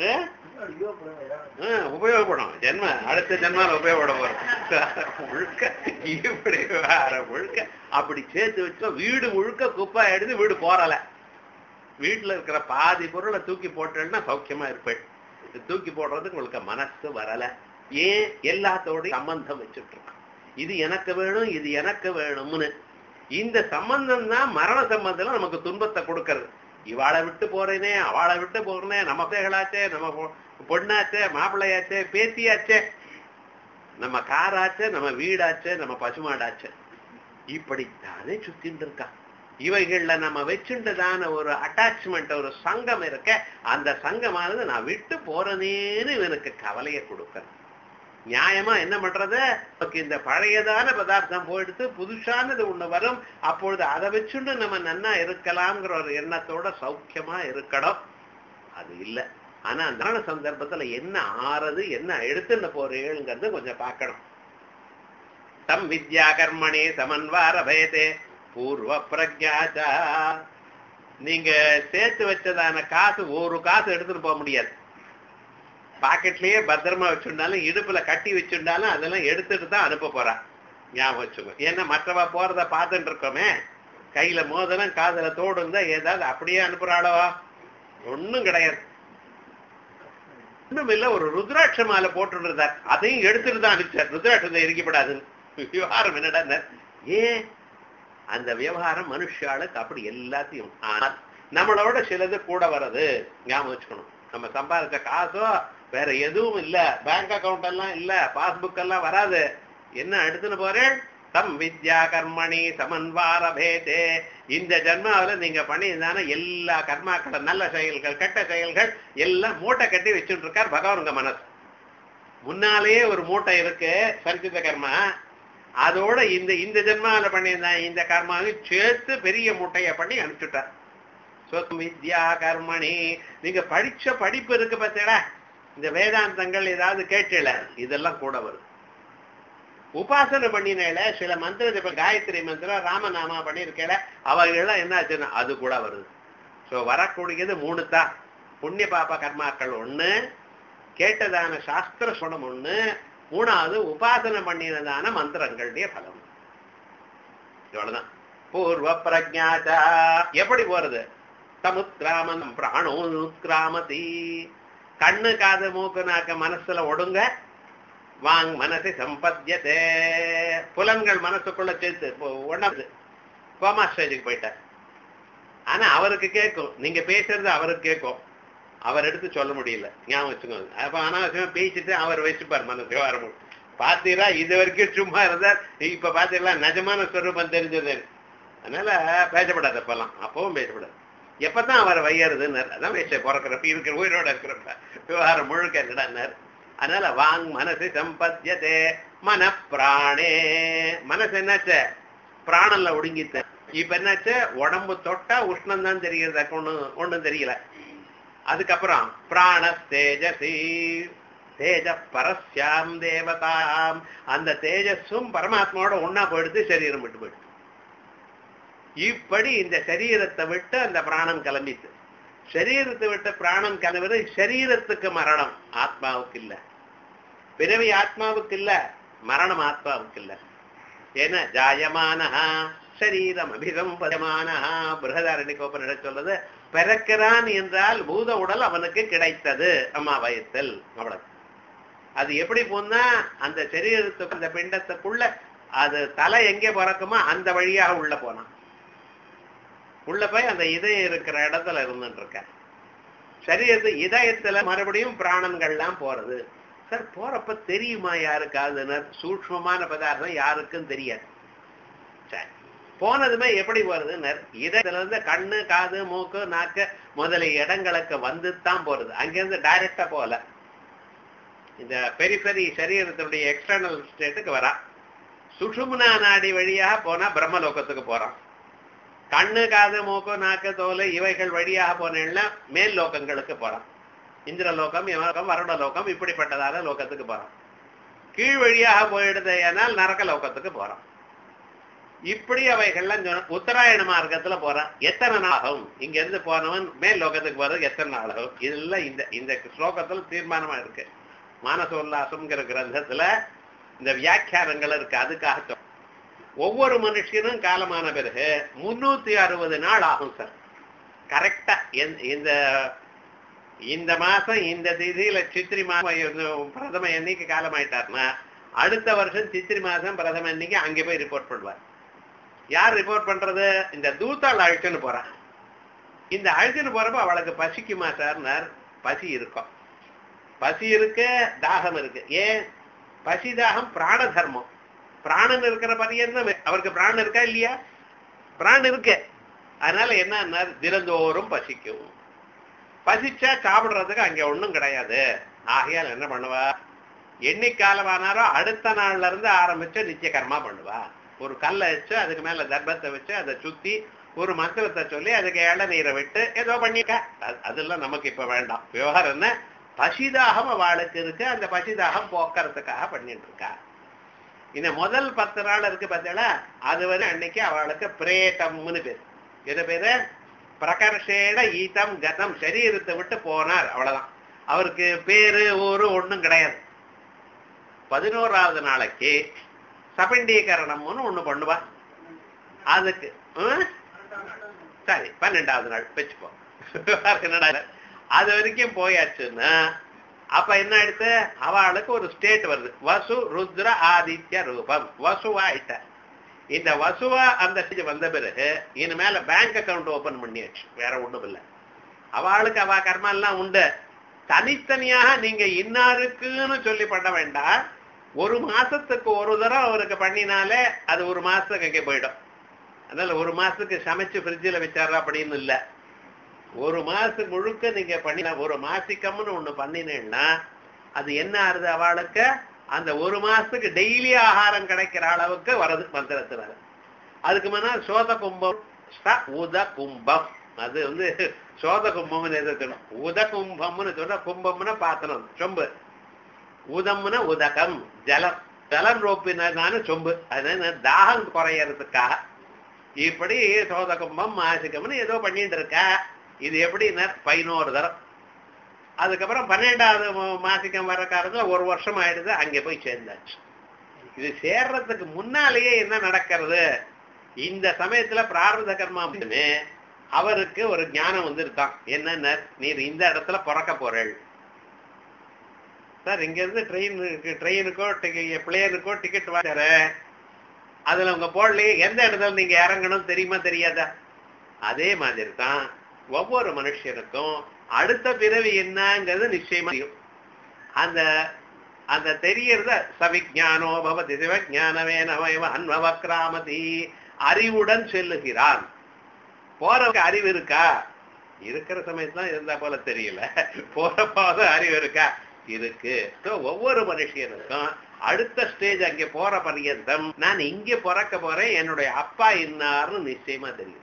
உபயோகப்படும். அடுத்த ஜென்மால உபயோகப்பட போறோம் முழுக்க. இப்படி விவகாரம் முழுக்க அப்படி சேர்த்து வச்சோம். வீடு முழுக்க குப்பை எடுத்து வீடு போறல. வீட்டுல இருக்கிற பாதி பொருளை தூக்கி போட்டேன்னா சௌக்கியமா இருப்பேன். தூக்கி போடுறதுக்கு உங்களுக்கு மனசு வரல. ஏன்? எல்லாத்தோட சம்பந்தம் வச்சுட்டு இருக்கோம். இது எனக்கு வேணும், இது எனக்கு வேணும்னு. இந்த சம்பந்தம் தான் மரண சம்பந்தம் நமக்கு துன்பத்தை கொடுக்கறது. இவாளை விட்டு போறேனே, அவளை விட்டு போறேனே, நம்ம பேகளாச்சே, நம்ம பொண்ணாச்சே, மாப்பிள்ளையாச்சே, பேத்தியாச்சே, நம்ம காராச்சே, நம்ம வீடாச்சே, நம்ம பசுமாடாச்சே, இப்படித்தானே சுத்தின்னு இருக்கா. இவைகள்ல நம்ம வச்சுட்டதான ஒரு அட்டாச்மெண்ட், ஒரு சங்கம் இருக்க, அந்த சங்கமானது நான் விட்டு போறேனேன்னு இவனுக்கு கவலையை கொடுக்கறது. நியாயமா என்ன பண்றது? இந்த பழையதான பதார்த்தம் போயிடுத்து புதுசானது ஒண்ணு வரும். அப்பொழுது அதை வச்சுட்டு நம்ம நன்னா இருக்கலாம்ங்கிற ஒரு எண்ணத்தோட சௌக்கியமா இருக்கணும். அது இல்லை. ஆனா அந்த சந்தர்ப்பத்துல என்ன ஆறது, என்ன எடுத்துன்னு போறீங்கிறது கொஞ்சம் பார்க்கணும். தம் வித்யா கர்மணி சமன்வார பயத்தே பூர்வ பிரஜாச்சா. நீங்க சேர்த்து வச்சதான காசு ஒரு காசு எடுத்துட்டு போக முடியாது. பாக்கெட்லயே பத்திரமா வச்சுட்டாலும், இடுப்புல கட்டி வச்சுட்டாலும் அதெல்லாம் எடுத்துட்டு தான் அனுப்ப போறான். ஞாபகம் வச்சுக்கோ. ஏன்னா மற்றவா போறத பார்த்துட்டு இருக்கோமே. கையில மோதிரம், காதுல தோடு இருந்தா ஏதாவது அப்படியே அனுப்புறாளோ? ஒண்ணும் கிடையாது. ஒண்ணும் இல்ல. ஒரு ருத்ராட்ச மாலை போட்டு இருந்தார், அதையும் எடுத்துட்டு தான் அனுப்பிச்சார். ருத்ராட்சத்தை எரிக்கப்படாதுன்னு. விவகாரம் என்னடா? ஏன் அந்த விவகாரம் மனுஷாளுக்கு அப்படி எல்லாத்தையும். ஆனால் நம்மளோட சிலது கூட வர்றது ஞாபகம் வச்சுக்கணும். நம்ம சம்பாதிச்ச காசோ வேற எதுவும் இல்ல, பேங்க் அக்கௌண்ட் எல்லாம் இல்ல, பாஸ்புக் எல்லாம் வராது. என்ன எடுத்துன்னு போறேன்? தம் வித்யா கர்மணி சமன்வார பேதே. இந்த ஜன்மாவில நீங்க பண்ணியிருந்தான எல்லா கர்மாக்கள, நல்ல செயல்கள், கெட்ட செயல்கள் எல்லாம் மூட்டை கட்டி வச்சுட்டு இருக்கார் பகவான். உங்க மனசு முன்னாலேயே ஒரு மூட்டை இருக்கு, சஞ்சித கர்மா. அதோட இந்த ஜென்மாவில பண்ணியிருந்தாங்க இந்த கர்மாவை சேர்த்து பெரிய மூட்டைய பண்ணி அனுப்பிச்சுட்டார். வித்யா கர்மணி. நீங்க படிச்ச படிப்பு இருக்கு பார்த்தீங்களா, இந்த வேதாந்தங்கள் ஏதாவது கேட்டல, இதெல்லாம் கூட வருது. உபாசனை பண்ணினால சில மந்திரம், இப்ப காயத்ரி மந்திரம், ராமநாமா பண்ணிருக்கல, அவைகள்லாம் என்ன ஆச்சுன்னா அது கூட வருது. சோ வரக்கூடியது 3 தான். புண்ணிய பாப கர்மாக்கள் 1, கேட்டதான சாஸ்திர சுணம் 1, 3வது உபாசனை பண்ணினதான மந்திரங்களுடைய பலம். இவ்வளவுதான். பூர்வ பிரஜாதா. எப்படி போறது? சமுத்ராமம் பிராணோனுத்கிராமதி. கண்ணு காது மூக்கு நாக்க மனசுல ஒடுங்க. வாங் மனசை சம்பத்தியதே. புலன்கள் மனசுக்குள்ள சேர்த்து ஒண்ணாது. கோமா ஸ்டேஜுக்கு போயிட்டார். ஆனா அவருக்கு கேட்கும், நீங்க பேசுறது அவருக்கு கேட்கும், அவர் எடுத்து சொல்ல முடியல. ஞாபகம் வச்சுக்கோங்க. அப்ப அனாவசியமா பேசிட்டு அவர் வச்சுப்பார் மனசு விவகாரம். பாத்தீரா இது வரைக்கும் சும்மா இருந்தார், இப்ப பாத்தீங்களா நிஜமான ஸ்வரூபம் தெரிஞ்சது. அதனால பேசப்படாது, அப்பெல்லாம் அப்பவும் பேசப்படாது. எப்பதான் அவர் வையறதுன்னு அதான் பேச பிறக்கிறப்ப இருக்கிற உயிரோட இருக்கிறப்ப விவகாரம் முழுக்க என்னடான்னார். அதனால வாங் மனசு சம்பத்தியதே மன பிராணே. மனசு என்னாச்சு, பிராணல்ல ஒடுங்கித்த. இப்ப என்னாச்சு, உடம்பு தொட்டா உஷ்ணம் தான் தெரிகிறது, ஒண்ணும் தெரியல. அதுக்கப்புறம் பிராண தேஜசி தேஜ பரஸ்யாம் தேவதாம், அந்த தேஜஸும் பரமாத்மாவோட ஒன்னா போயிடுது, சரீரம் விட்டு போயிடுது. இப்படி இந்த சரீரத்தை விட்டு அந்த பிராணம் கிளம்பித்து. சரீரத்தை விட்டு பிராணம் கிளம்புறது சரீரத்துக்கு மரணம், ஆத்மாவுக்கு இல்ல. பிறவி ஆத்மாவுக்கு இல்ல, மரணம் ஆத்மாவுக்கு இல்ல. ஏன்னா ஜாயமானஹா சரீரம் அபிசம்பதமானஹா, பிருஹதாரண்யகோபனிஷத் சொல்றது, பிறக்கிறான் என்றால் பூத உடல் அவனுக்கு கிடைத்தது அம்மா வயத்தில், அவ்வளவு. அது எப்படி போனா அந்த சரீரத்துக்கு அந்த பிண்டத்துக்குள்ள அது தலை எங்கே பிறக்குமோ அந்த வழியாக உள்ள போனான். உள்ள போய் அந்த இதயம் இருக்கிற இடத்துல இருந்துட்டு இருக்க. சரீரத்து இதயத்துல மறுபடியும் பிராணங்கள்லாம் போறது. சார் போறப்ப தெரியுமா யாருக்காவது? சூக்ஷ்மமான பதார்த்தம் யாருக்கும் தெரியாது. சரி, போனதுமே எப்படி போறதுன்னு, இதயத்துல இருந்து கண்ணு காது மூக்கு நாக்கு முதலிய இடங்களுக்கு வந்துதான் போறது. அங்கிருந்து டைரக்டா போகல. இந்த பெரிஃபெரி சரீரத்தினுடைய எக்ஸ்டர்னல் ஸ்டேட்டுக்கு வரா. சுஷும்னா நாடி வழியாக போனா பிரம்மலோகத்துக்கு போறான். கண்ணு காது மூக்கு நாக்கு தோல் இவைகள் வழியாக போனேன்னா மேல் லோகங்களுக்கு போறான். இந்திரலோகம், யமலோகம், வருடலோகம், இப்படிப்பட்டதான லோகத்துக்கு போறான். கீழ் வழியாக போயிடுது ஏனால் நரக லோகத்துக்கு போறான். இப்படி அவைகள்லாம் உத்தராயண மார்க்கத்துல போறான். எத்தனை நாள் ஆகும் இங்க இருந்து போனவன் மேல் லோகத்துக்கு போறது, எத்தனை நாள் ஆகும்? இதெல்லாம் இந்த ஸ்லோகத்துல தீர்மானமா இருக்கு. மானசோல்லாசம்ங்கிற கிரந்தத்துல இந்த வியாக்கியானங்கள் இருக்கு. அதுக்காக ஒவ்வொரு மனுஷனும் காலமான பிறகு 360 நாள் ஆகும் சார். கரெக்டா இந்த மாசம் இந்த திதியில சித்திரை மாசம் பிரதம எண்ணிக்கை காலமாயிட்டார்னா அடுத்த வருஷம் சித்திரை மாசம் பிரதம எண்ணிக்கை அங்கே போய் ரிப்போர்ட் பண்ணுவார். யார் ரிப்போர்ட் பண்றது? இந்த தூத்தாள் அழிச்சுன்னு போறான். இந்த அழிச்சுன்னு போறப்ப அவளுக்கு பசிக்குமா சார்? பசி இருக்கும். பசி இருக்கு, தாகம் இருக்கு. ஏன்? பசி தாகம் பிராண தர்மம். பிராணன் இருக்கிற பரியந்தம் அவருக்கு பிராணம் இருக்கா இல்லையா? பிராணம் இருக்கு. அதனால என்ன, தினந்தோறும் பசிக்கும். பசிச்சா சாப்பிடுறதுக்கு அங்க ஒண்ணும் கிடையாது. ஆகையால் என்ன பண்ணுவா, எண்ணிக்காலமானாரோ அடுத்த நாள்ல இருந்து ஆரம்பிச்சு நித்திய கர்மா பண்ணுவா. ஒரு கல்லை வச்சு அதுக்கு மேல தர்பத்தை வச்சு அதை சுத்தி ஒரு மந்திரத்தை சொல்லி அதுக்கு இளநீரை விட்டு ஏதோ பண்ணிக்க. அதெல்லாம் நமக்கு இப்ப வேண்டாம். விவகாரம் என்ன, பசிதாகம் அவளுக்கு இருக்கு. அந்த பசிதாகம் போக்குறதுக்காக பண்ணிட்டு இருக்கா. இந்த முதல் 10 நாள் இருக்கு பார்த்தீங்களா, அது வரை அன்னைக்கு அவளுக்கு பிரேதம்னு பேரு. எது பேரு? பிரகர்ஷேட ஈதம் கதம், சரீரத்தை விட்டு போனார், அவ்வளவுதான். அவருக்கு பேரு ஊரு ஒண்ணும் கிடையாது. 11வது நாளைக்கு சபிண்டீகரணம்னு ஒண்ணு பண்ணுவா. அதுக்கு சரி 12வது நாள் வச்சுப்போம். அது வரைக்கும் போயாச்சுன்னா அப்ப என்ன ஆயிடுத்து, அவளுக்கு ஒரு ஸ்டேட் வருது. வசு ருத்ர ஆதித்ய ரூபம், வசுவாயிட்ட. இந்த வசுவா அந்த ஸ்டேஜ் வந்த பிறகு இனிமேல பேங்க் அக்கௌண்ட் ஓபன் பண்ணியாச்சு, வேற ஒண்ணும் இல்லை. அவளுக்கு அவ கர்மா எல்லாம் உண்டு. தனித்தனியாக நீங்க இன்னாருக்குன்னு சொல்லி பண்ண வேண்டாம். ஒரு மாசத்துக்கு ஒரு தரம் அவருக்கு பண்ணினாலே அது ஒரு மாசத்துக்கு அங்கே போயிடும். அதனால ஒரு மாசத்துக்கு சமைச்சு ஃப்ரிட்ஜில் வச்சாரா அப்படின்னு இல்லை. ஒரு மாசத்துக்கு முழுக்க நீங்க பண்ணினா, ஒரு மாசிக்கம்னு ஒண்ணு பண்ணினேன்னா அது என்ன ஆறுது, அவளுக்கு அந்த ஒரு மாசத்துக்கு டெய்லி ஆகாரம் கிடைக்கிற அளவுக்கு வருது மந்திரத்தினால. அதுக்கு முன்னாடி சோத கும்பம் உத கும்பம், அது சோத கும்பம்னு எதிர்க்கணும். உத கும்பம்னு சொன்னா கும்பம்னா பாத்திரம், சொம்பு. உதம்னா உதகம், ஜலம். ஜலம் ரோப்பினான சொம்பு. அது தாகம் குறையறதுக்காக இப்படி சோத கும்பம் மாசிக்கம்னு ஏதோ பண்ணிட்டு இருக்கா. இது எப்படி 11 தரம். அதுக்கப்புறம் 12வது மாசிக்கம் வர காலத்துல ஒரு வருஷம் ஆயிடுது, அங்கே போய் சேர்ந்தாச்சு. இது சேர்றதுக்கு முன்னாலேயே என்ன நடக்கிறது, இந்த சமயத்துல பிராரப்த கர்மா அப்படின்னு அவருக்கு ஒரு ஞானம் வந்துருக்கான். என்னன்னா, நீர் இந்த இடத்துல பிறக்க போறேள் சார். இங்க இருந்து ட்ரெயினுக்கோ பிளேனுக்கோ டிக்கெட் வாங்குற, அதுல உங்க போடலையே எந்த இடத்துல நீங்க இறங்கணும் தெரியுமா தெரியாதா? அதே மாதிரி தான் ஒவ்வொரு மனுஷனுக்கும் அடுத்த பிறவி என்னங்கிறது நிச்சயமா. அந்த அந்த தெரியறத சவிஜானோ பவதி சிவஜானமே நமயவ அன்வவக்ராமதி அறிவுடன் செல்லுகிறான். போறவங்க அறிவு இருக்கா? இருக்கிற சமயத்துல இருந்தா போல தெரியல, போறப்பாவது அறிவு இருக்கா? இருக்கு. ஒவ்வொரு மனுஷனுக்கும் அடுத்த ஸ்டேஜ் அங்கே போற பர்யந்தம் நான் இங்க பிறக்க போறேன், என்னுடைய அப்பா இன்னார்னு நிச்சயமா தெரியும்.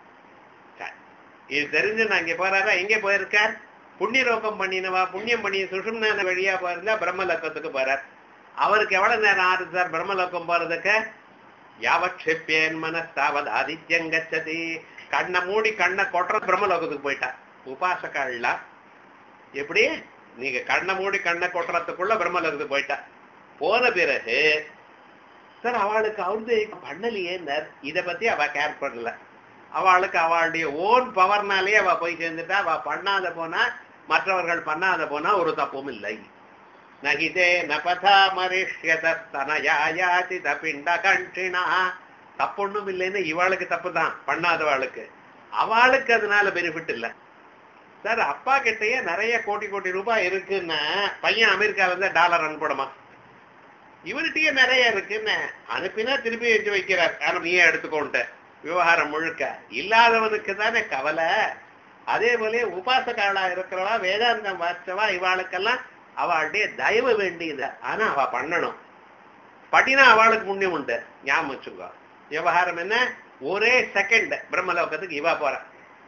இது தெரிஞ்சு நான் இங்க போறாரா? எங்க போயிருக்கார்? புண்ணிய லோகம் பண்ணினவா, புண்ணியம் பண்ணி சுஷும்னா வழியா போயிருந்தா பிரம்மலோகத்துக்கு போறார். அவருக்கு எவ்வளவு நேரம் ஆறு சார் பிரம்மலோகம் போறதுக்கு? யாவட்சேன் மனஸ்தாவது ஆதித்யங்கச்சதி. கண்ணை மூடி கண்ணை கொட்டுற பிரம்மலோகத்துக்கு போயிட்டா. உபாசகள்லாம் எப்படி நீங்க கண்ணை மூடி கண்ணை கொட்டுறதுக்குள்ள பிரம்மலோகத்துக்கு போயிட்டா. போன பிறகு சார் அவளுக்கு அவரு பண்ணலையே, இதை பத்தி அவ கேர் பண்ணல. அவளுக்கு அவளுடைய ஓன் பவர்னாலே அவ போய் சேர்ந்துட்டா. அவ பண்ணாத போனா, மற்றவர்கள் பண்ணாத போனா ஒரு தப்பும் இல்லை. நகிதே நபதா மரிஷ்யதனயாயாதி தபிண்ட கண்டினா. தப்பொன்னும் இல்லைன்னு இவாளுக்கு தப்பு தான், பண்ணாதவாளுக்கு. அவளுக்கு அதனால பெனிஃபிட் இல்லை. சார் அப்பா கிட்டயே நிறைய கோடி கோடி ரூபாய் இருக்குன்னா பையன் அமெரிக்கால இருந்து டாலர் அனுப்பணுமா? இவர்கிட்டயே நிறைய இருக்குன்னு அனுப்பினா திருப்பி எடுத்து வைக்கிறார். ஆனா நீயே எடுத்துக்கோன்ட்டு விவகாரம் முழுக்க. இல்லாதவனுக்கு தானே கவலை. அதே போல உபாசகாலா இருக்கிறவா, வேதாந்தம் வாச்சவா, இவாளுக்கெல்லாம் அவளுடைய தயவு வேண்டியது. ஆனா அவ பண்ணணும். படினா அவளுக்கு புண்ணியம் உண்டு. ஞாபகம் வச்சுக்கோ. விவகாரம் என்ன? ஒரே செகண்ட் பிரம்மலோகத்துக்கு இவா போற.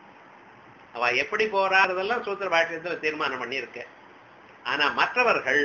அவ எப்படி போறாறதெல்லாம் சூத்திர பாஷ்யத்துல தீர்மானம் பண்ணி இருக்க. ஆனா மற்றவர்கள்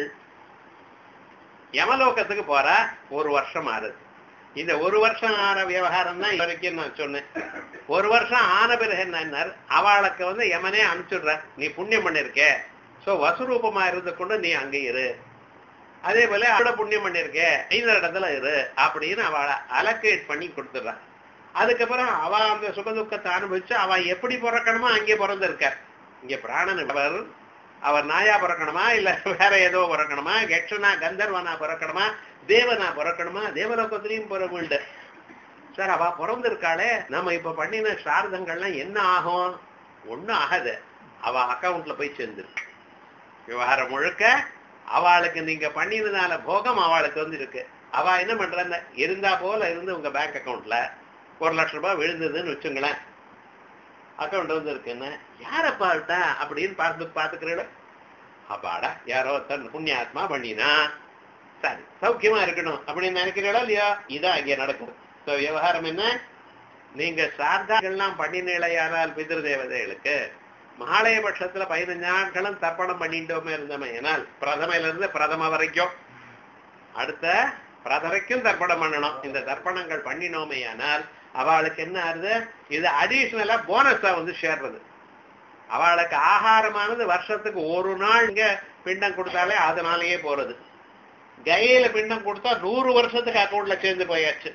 யமலோகத்துக்கு போறா. ஒரு வருஷம் ஆறுது. இந்த ஒரு வருஷம் ஆன விவகாரம் தான் வரைக்கும் நான் சொன்னேன். ஒரு வருஷம் ஆன பிறகு என்ன, அவளுக்கு யமனே அனுப்பிச்சுடுற, நீ புண்ணியம் பண்ணிருக்க, சோ வசுரூபமா இருந்து கொண்டு நீ அங்க இரு. அதே போல அவளை புண்ணியம் பண்ணிருக்க, இந்த இடத்துல இரு அப்படின்னு அவளை அலோகேட் பண்ணி கொடுத்துடுறான். அதுக்கப்புறம் அவ அந்த சுகதுக்கத்தை அனுபவிச்சு அவ எப்படி பிறக்கணுமோ அங்கே பிறந்திருக்கார். இங்க பிராணன் அவர் நாயா பிறக்கணுமா, இல்ல வேற ஏதோ பிறக்கணுமா, யக்ஷனா கந்தர்வனா பிறக்கணுமா, தேவனா பிறக்கணுமா? தேவலோகத்திலையும் பிற உண்டு சார். அவ பிறந்திருக்காளே, நம்ம இப்ப பண்ணின சார்தங்கள்லாம் என்ன ஆகும்? ஒண்ணும் ஆகாது. அவ அக்கௌண்ட்ல போய் சேர்ந்துருக்கு. விவகாரம் முழுக்க அவளுக்கு நீங்க பண்ணினதால போகம் அவளுக்கு இருக்கு. அவ என்ன பண்ற, இருந்தா போல இருந்து உங்க பேங்க் அக்கௌண்ட்ல 1 லட்சம் ரூபாய் விழுந்ததுன்னு வச்சுங்களேன். அக்கௌண்ட் இருக்குன்னு யாரப்பா விட்டா அப்படின்னு பாத்துக்கிறீங்களா? அப்பாடா யாரோ தன் புண்ணியாத்மா பண்ணினா சரி சௌக்கியமா இருக்கணும் அப்படின்னு நினைக்கிறீங்களா இல்லையா? இதான் இங்க நடக்குது. விவகாரம் என்ன? நீங்க சார்தாக்கள்லாம் பண்ணினீழையானால் பிதிரு தேவதைகளுக்கு மகாலய பட்சத்துல 15 நாட்களும் தர்ப்பணம் பண்ணிட்டோமே இருந்தோமே ஏனால் பிரதமையில இருந்து பிரதம வரைக்கும் அடுத்த பிரதமைக்கும் தர்ப்பணம் பண்ணணும். இந்த தர்ப்பணங்கள் பண்ணினோமே ஆனால் அவளுக்கு என்ன ஆகுது? இது அடிஷனலா போனஸா சேர்றது. அவளுக்கு ஆகாரமானது வருஷத்துக்கு ஒரு நாள் இங்க பிண்டம் கொடுத்தாலே அதனாலேயே போறது. கையில பிண்டம் கொடுத்தா 100 வருஷத்துக்கு அக்கௌண்ட்ல சேர்ந்து போயாச்சு.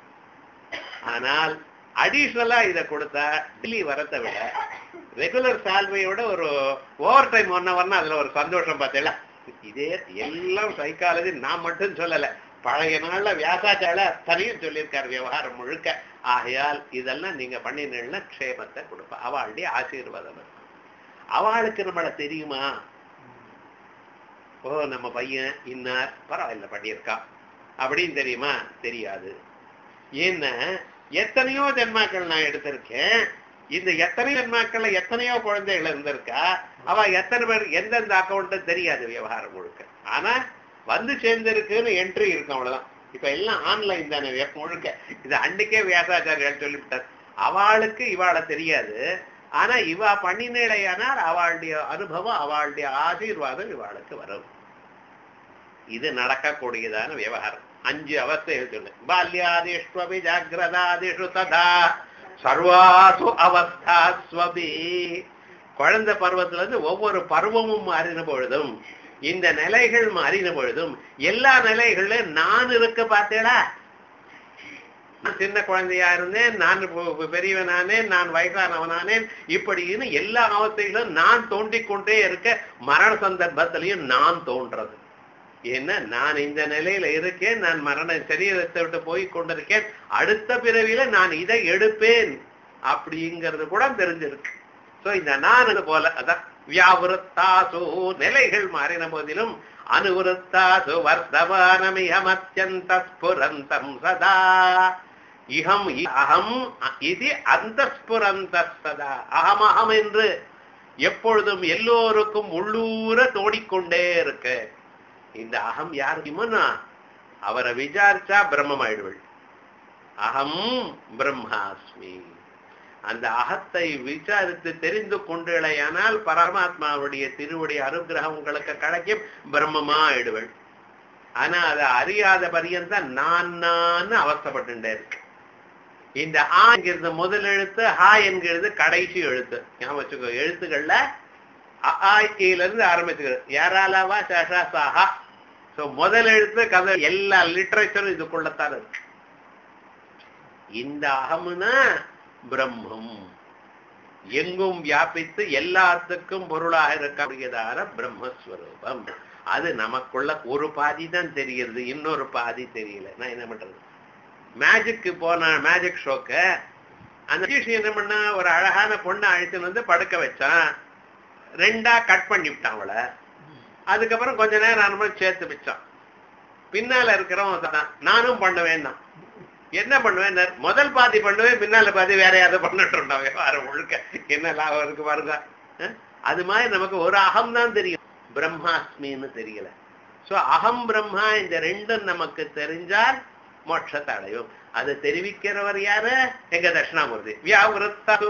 ஆனால் அடிஷனலா இதை கொடுத்தா டெய்லி வரத்தை விட ரெகுலர் சாலரியோட ஒரு ஓவர் டைம் 1 ஹவர்னா அதுல ஒரு சந்தோஷம் பார்த்தீங்களா? இதே எல்லாம் சைக்காலஜி நான் மட்டும் சொல்லல, பழைய நாள்ல வியாசாச்சால தனியும் சொல்லியிருக்காரு விவகாரம் முழுக்க. ஆகையால் இதெல்லாம் நீங்க பண்ணினீங்கன்னா க்ஷேமத்தை கொடுப்பா. அவளுடைய ஆசீர்வாதம் இருக்கும். அவளுக்கு நம்மள தெரியுமா? ஓ நம்ம பையன் இன்னார் பரவாயில்ல பண்ணியிருக்கா அப்படின்னு தெரியுமா? தெரியாது. ஏன்னா எத்தனையோ ஜென்மாக்கள் நான் எடுத்திருக்கேன். இந்த எத்தனை ஜென்மாக்கள்ல எத்தனையோ குழந்தைகள் இருந்திருக்கா. அவ எத்தனை பேர் எந்தெந்த அக்கௌண்ட் தெரியாது விவகாரம் முழுக்க. ஆனா சேர்ந்திருக்குன்னு என்ட்ரி இருக்கும், அவ்வளவுதான். இப்ப எல்லாம் ஆன்லைன் தானே முழுக்க. இது அன்னைக்கே வியாசாச்சாரியால் சொல்லிவிட்டார். அவளுக்கு இவாளை தெரியாது. ஆனா இவ பண்ணினேடையானால் அவளுடைய அனுபவம் அவளுடைய ஆசீர்வாதம் இவாளுக்கு வரும். இது நடக்கக்கூடியதான விவகாரம். 5 அவஸ்தைகள் சொல்லு. பால்யாதிஷ்வபி ஜாகிரதாதிஷு ததா சர்வாசு அவஸ்தாஸ்வபி. குழந்தை பருவத்துல இருந்து ஒவ்வொரு பருவமும் மாறின பொழுதும் இந்த நிலைகள் மாறின பொழுதும் எல்லா நிலைகள்ல நான் இருக்க பார்த்தேடா. சின்ன குழந்தையா இருந்தேன், நான் பெரியவனானேன், நான் வயசானவனானேன், இப்படின்னு எல்லா அவஸ்தைகளும் நான் தோண்டிக் கொண்டே இருக்க. மரண சந்தர்ப்பத்திலையும் நான் தோன்றது. ஏன்னா நான் இந்த நிலையில இருக்கேன், நான் மரண சரீரத்தை விட்டு போய் கொண்டிருக்கேன், அடுத்த பிறவியில நான் இதை எடுப்பேன் அப்படிங்கிறது கூட தெரிஞ்சிருக்கு. சோ இந்த நான் போல அதான் வியாவிருத்தாசு நிலைகள் மாறின போதிலும் அனுவிருத்தாசு வர்த்தமானமியமத்யந்த ஸ்புரந்தம் சதா இஹம் அகம் இது அந்த ஸ்புரந்த சதா அகம் அகம் என்று எப்பொழுதும் எல்லோருக்கும் உள்ளூர தோடிக்கொண்டே இருக்கு. இந்த அகம் யாருக்குன்னா அவரை விசாரிச்சா பிரம்மம் ஆயிடுவள். அகம் பிரம்மாஸ்மி. அந்த அகத்தை விசாரித்து தெரிந்து கொண்டேயானால் பரமாத்மாவுடைய திருவடி அனுகிரகம் உங்களுக்கு கிடைக்கும், பிரம்மமா ஆயிடுவள். ஆனா அதை அறியாத பரியந்தான் நான் அவஸ்தைப்பட்டு இருக்கு. இந்த ஆ என்கிறது முதல் எழுத்து, ஹா என்கிறது கடைசி எழுத்து. ஞாபகம் வச்சுக்கோ, எழுத்துக்கள்ல அ இருந்து ஆரம்பிச்சுக்கிறது. யாராலவா சஷா சாஹா. சோ முதல் எழுத்து கதை எல்லா லிட்டரேச்சரும் இதுக்குள்ளத்தான் இருக்கு. இந்த அகம்னா பிரம்மம், எங்கும் வியாபித்து எல்லாத்துக்கும் பொருளாக இருக்கக்கூடியதான பிரம்மஸ்வரூபம். அது நமக்குள்ள ஒரு பாதி தான் தெரிகிறது, இன்னொரு பாதி தெரியல. நான் என்ன பண்றது? மேஜிக்கு போன மேஜிக் ஷோக்கு அந்த விஷயம் என்ன பண்ணா, ஒரு அழகான பொண்ணை அழைத்துன்னு வந்து படுக்க வச்சான், ரெண்டா கட் பண்ணிவிட்டான் அவளை. அதுக்கப்புறம் கொஞ்ச நேரம் அனுமதி சேர்த்து வச்சான். பின்னால இருக்கிறவன் நானும் பண்ணுவேன் தான். என்ன பண்ணுவேன்? முதல் பாதி பண்ணுவேன், பின்னால பாதி வேற யாராவது பண்ணிட்டு வேற முழுக்க என்ன லாபம் இருக்கு பாருங்க. அது மாதிரி நமக்கு ஒரு அகம் தான் தெரியும், பிரம்மாஸ்மின்னு தெரியல. சோ அகம் பிரம்மா இந்த ரெண்டும் நமக்கு தெரிஞ்சால் மோட்சத்தை அடையும். அதை தெரிவிக்கிறவர் யாரு? எங்க தட்சிணாமூர்த்தி. வியாவிருத்தம்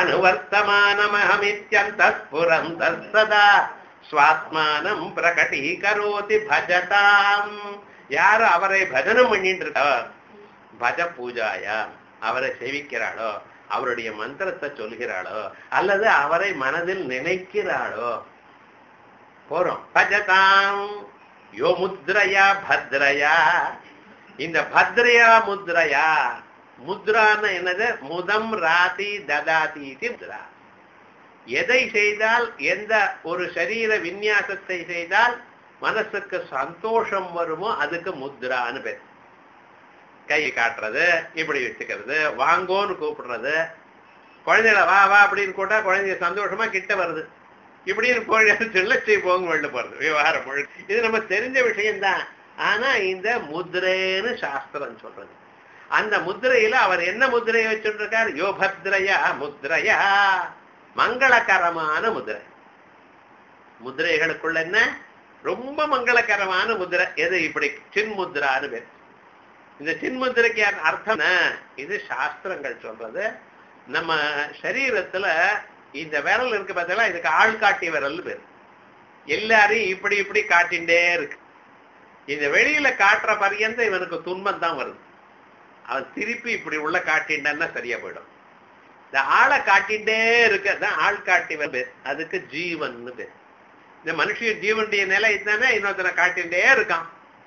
அனுவர்த்தமானமஹமித்யந்த ஸ்புரந்த சதா ஸ்வாத்மானம் பிரகடீகரோதி பஜதாம். யாரு அவரை பஜனம் பண்ணிட்டு இருக்கா, பஜ பூஜாயா, அவரை சேவிக்கிறாளோ, அவருடைய மந்திரத்தை சொல்கிறாளோ, அல்லது அவரை மனதில் நினைக்கிறாளோ போறோம். பஜதாம் யோ முத்ரயா பத்ரயா. இந்த பத்ரயா முத்ரயா, முத்ரான்னு என்னது? முதம் ராதி ததாதி முத்ரா. எதை செய்தால், எந்த ஒரு சரீர விநியாசத்தை செய்தால் மனசுக்கு சந்தோஷம் வருமோ அதுக்கு முத்ரான்னு பேர். கை காட்டுறது, இப்படி வச்சுக்கிறது, வாங்கோன்னு கூப்பிடுறது, குழந்தைகளை வா வா அப்படின்னு கூட்டா குழந்தைங்க சந்தோஷமா கிட்ட வருது, இப்படின்னு சில்லச்சி போங்க வெளில போறது விவகாரம் முழுக்க. இது நம்ம தெரிஞ்ச விஷயம்தான். ஆனா இந்த முத்ரேன்னு சாஸ்திரம் சொல்றது. அந்த முத்திரையில அவர் என்ன முத்திரையை வச்சுட்டு இருக்கார்? யோ பத்ரயா முத்ரயா, மங்களகரமான முதிரை. முதிரைகளுக்குள்ள என்ன? ரொம்ப மங்களகரமான முதிரை. எது? இப்படி சின்முத்ரான்னு பேர். இந்த சின்முத்திரைக்கு அர்த்தம் இது சாஸ்திரங்கள் சொல்றது. நம்ம சரீரத்துல இந்த விரல் இருக்கு பார்த்தீங்களா, இதுக்கு ஆள்காட்டி விரல் பேர். எல்லாரையும் இப்படி இப்படி காட்டிண்டே இருக்கு. இந்த வெளியில காட்டுற பரியந்த இவனுக்கு துன்பம் தான் வருது. அவன் திருப்பி இப்படி உள்ள காட்டின்டான்னா சரியா போயிடும். இந்த ஆளை காட்டிண்டே இருக்கதான் ஆள்காட்டி பேர். அதுக்கு ஜீவன் பேர். இந்த மனுஷ ஜீவனுடைய நிலை தானே இன்னொருத்தனை காட்டிண்டே இருக்கான்.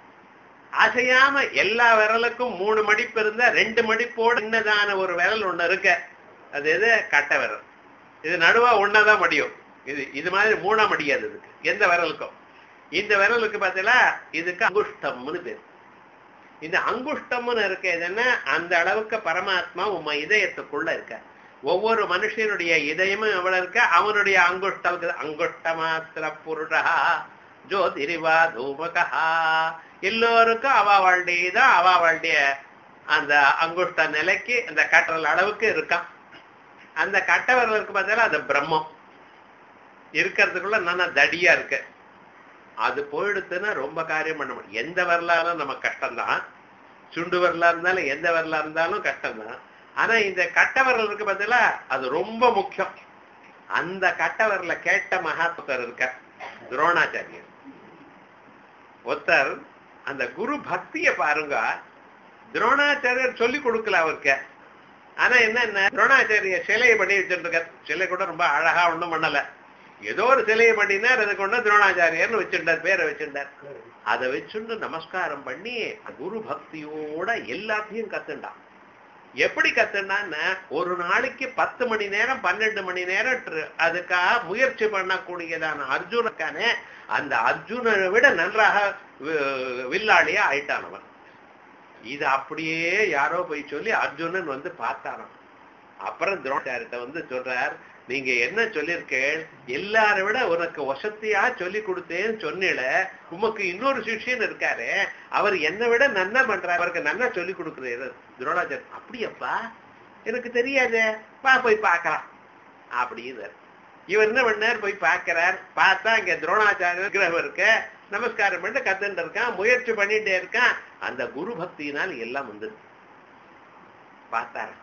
அசையாம எல்லா விரலுக்கும் 3 மடிப்பு இருந்தா 2 மடிப்போடு என்னதான ஒரு விரல் ஒண்ணு இருக்க, அது எது? கட்டை விரல். இது நடுவா ஒன்னதான் மடியும். இது மாதிரி 3 மடியாது இதுக்கு, எந்த விரலுக்கும். இந்த விரலுக்கு பார்த்தீங்களா, இதுக்கு அங்குஷ்டம்னு பேர். இந்த அங்குஷ்டம்னு இருக்க எதுன்னா, அந்த அளவுக்கு பரமாத்மா உம்ம இதயத்துக்குள்ள இருக்க. ஒவ்வொரு மனுஷனுடைய இதயமும் எவ்வளவு இருக்க, அவனுடைய அங்குஷ்டம். அங்குஷ்ட மாத்திர புருஷா ஜோதிரிவா தூமகா. எல்லோருக்கும் அவாவாழ்டையதான் அவாவாழ்டைய அந்த அங்குஷ்ட நிலைக்கு அந்த கட்டல் அளவுக்கு இருக்கான். அந்த கட்டவர்களுக்கு பார்த்தா அது பிரம்மம் இருக்கிறதுக்குள்ள நல்லா தடியா இருக்கு. அது போயிடுத்துன்னா ரொம்ப காரியம் பண்ண முடியும். எந்த வரலாறும் நம்ம கஷ்டம்தான், சுண்டு வரலா இருந்தாலும் எந்த வரலா இருந்தாலும் கஷ்டம்தான். ஆனா இந்த கட்டவரல் இருக்கு பார்த்தீங்களா, அது ரொம்ப முக்கியம். அந்த கட்டவரல கேட்ட மகாத்மர் இருக்க துரோணாச்சாரியர் ஒருத்தர். அந்த குரு பக்திய பாருங்க, துரோணாச்சாரியர் சொல்லி கொடுக்கல அவருக்கு. ஆனா என்ன, துரோணாச்சாரிய சிலையை பண்ணி வச்சுட்டு இருக்கார். சிலை கூட ரொம்ப அழகா ஒண்ணும் பண்ணல, ஏதோ ஒரு சிலையை பண்ணினார். அதை கொண்டு துரோணாச்சாரியர்னு வச்சுட்டார், பேரை வச்சுட்டார். அதை வச்சுட்டு நமஸ்காரம் பண்ணி குரு பக்தியோட எல்லாத்தையும் கத்துண்டான். எப்படி கத்துனான்னு, ஒரு நாளைக்கு 10 மணி நேரம் 12 மணி நேரம் அதுக்காக முயற்சி பண்ணக்கூடியதான அர்ஜுனுக்கான அந்த அர்ஜுனனை விட நன்றாக வில்லாளியா ஆயிட்டானவன். இது அப்படியே யாரோ போய் சொல்லி அர்ஜுனன் வந்து பார்த்தாராம். அப்புறம் துரோணாச்சாரியத்தை வந்து சொல்றார், நீங்க என்ன சொல்லிருக்கேள், எல்லாரை விட உனக்கு வசதியா சொல்லி கொடுத்தேன்னு சொன்னீல, உமக்கு இன்னொரு சிஷ்யன் இருக்காரு, அவர் என்னை விட நன்னா பண்றாரு, அவருக்கு நன்னா சொல்லி கொடுக்குறாரு. துரோணாச்சாரியர் அப்படியப்பா எனக்கு தெரியாதே, வா போய் பார்க்கலாம் அப்படின்னு. இவர் என்ன பண்ணார், போய் பார்க்கிறார். பார்த்தா இங்க துரோணாச்சாரியர் விக்கிரகம் இருக்க, நமஸ்காரம் பண்ணிட்டு கத்துட்டு இருக்கான், முயற்சி பண்ணிட்டே இருக்கான். அந்த குரு பக்தியினால் எல்லாம் வந்துருக்கு. பார்த்தாரு,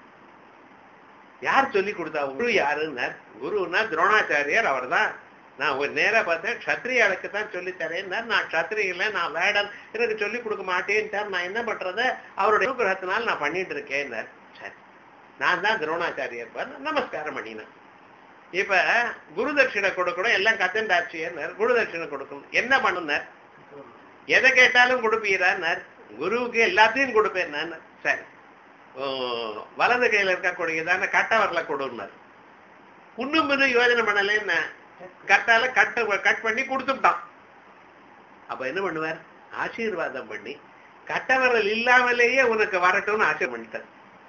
யார் சொல்லி கொடுத்தா, குரு யாருன்னா, குருன்னா துரோணாச்சாரியர். அவர் தான். நான் ஒரு நேரா பார்த்தேன், க்ஷத்ரியாளுக்கு தான் சொல்லி தரேன். நான் க்ஷத்ரியல, நான் வேடன், எனக்கு சொல்லி கொடுக்க மாட்டேன்ட்டார். நான் என்ன பண்றது, அவருடைய அனுகிரகத்தினால் நான் பண்ணிட்டு இருக்கேன். சரி, நான் தான் துரோணாச்சாரியர். நமஸ்காரம் பண்ணினேன். இப்ப குரு தட்சிணை கொடுக்கணும், எல்லாம் கத்தண்டாச்சு. குரு தட்சிணை கொடுக்கணும், என்ன பண்ணுனார், எதை கேட்டாலும் கொடுப்பீரான்னார். குருவுக்கு எல்லாத்தையும் கொடுப்பேன் நான். சரி, வலது கையில இருக்கக்கூடியதான கட்டவரல கொடுன்னார். இன்னும் யோஜனை பண்ணலன்னு கட்டால கட் பண்ணி கொடுத்துட்டான். அப்ப என்ன பண்ணுவார், ஆசீர்வாதம் பண்ணி கட்டவரல் இல்லாமலேயே உனக்கு வரட்டும்னு ஆசீர்வாதம் பண்ணிட்டார்.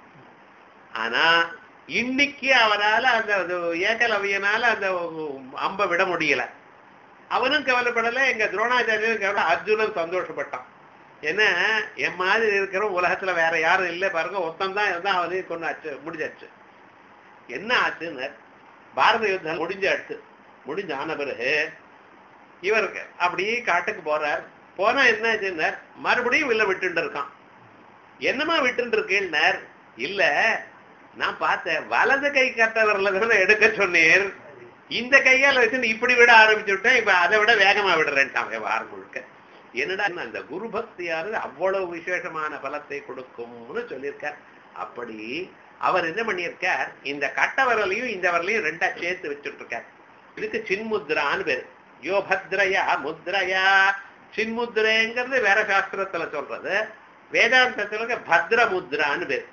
ஆனா இன்னைக்கு அவரால் அந்த ஏகலவியனால அந்த அம்ப விட முடியல. அவனும் கவலைப்படல, எங்க துரோணாச்சாரியரும் அர்ஜுனன் சந்தோஷப்பட்டான். ஏன்னா என் மாதிரி இருக்கிற உலகத்துல வேற யாரும் இல்லை பாருங்க, ஒருத்தன் தான் இருந்தா அவனையும் கொண்டாச்சு, முடிஞ்சாச்சு. என்ன ஆச்சுன்னு, பாரத யுத்தம் முடிஞ்ச ஆன பிறகு இவருக்கு அப்படியே காட்டுக்கு போறார். போனா என்ன ஆச்சுன்னு, மறுபடியும் வில்ல விட்டு இருக்கான். என்னமா விட்டு இருக்கேன்னார். இல்ல, நான் பார்த்தேன், வலது கை கட்டவர்ல எடுக்க சொன்னேன், இந்த கையால வச்சு இப்படி விட ஆரம்பிச்சு விட்டேன், இப்ப அதை விட வேகமா விடுறேன்ட்டான் வாரம் முழுக்க. என்னடா, அந்த குரு பக்தியானது அவ்வளவு விசேஷமான பலத்தை கொடுக்கும்னு சொல்லியிருக்கார். அப்படி அவர் என்ன பண்ணியிருக்கார், இந்த கட்டவரலையும் இந்த வரலையும் ரெண்டா சேர்த்து வச்சுட்டு இருக்கார். இதுக்கு சின்முத்ரான்னு பேரு. யோ பத்ரயா முத்ரயா. சின்முத்ரங்கிறது வேற சாஸ்திரத்துல சொல்றது, வேதாந்தத்துல பத்ர முத்ரான்னு பேரு.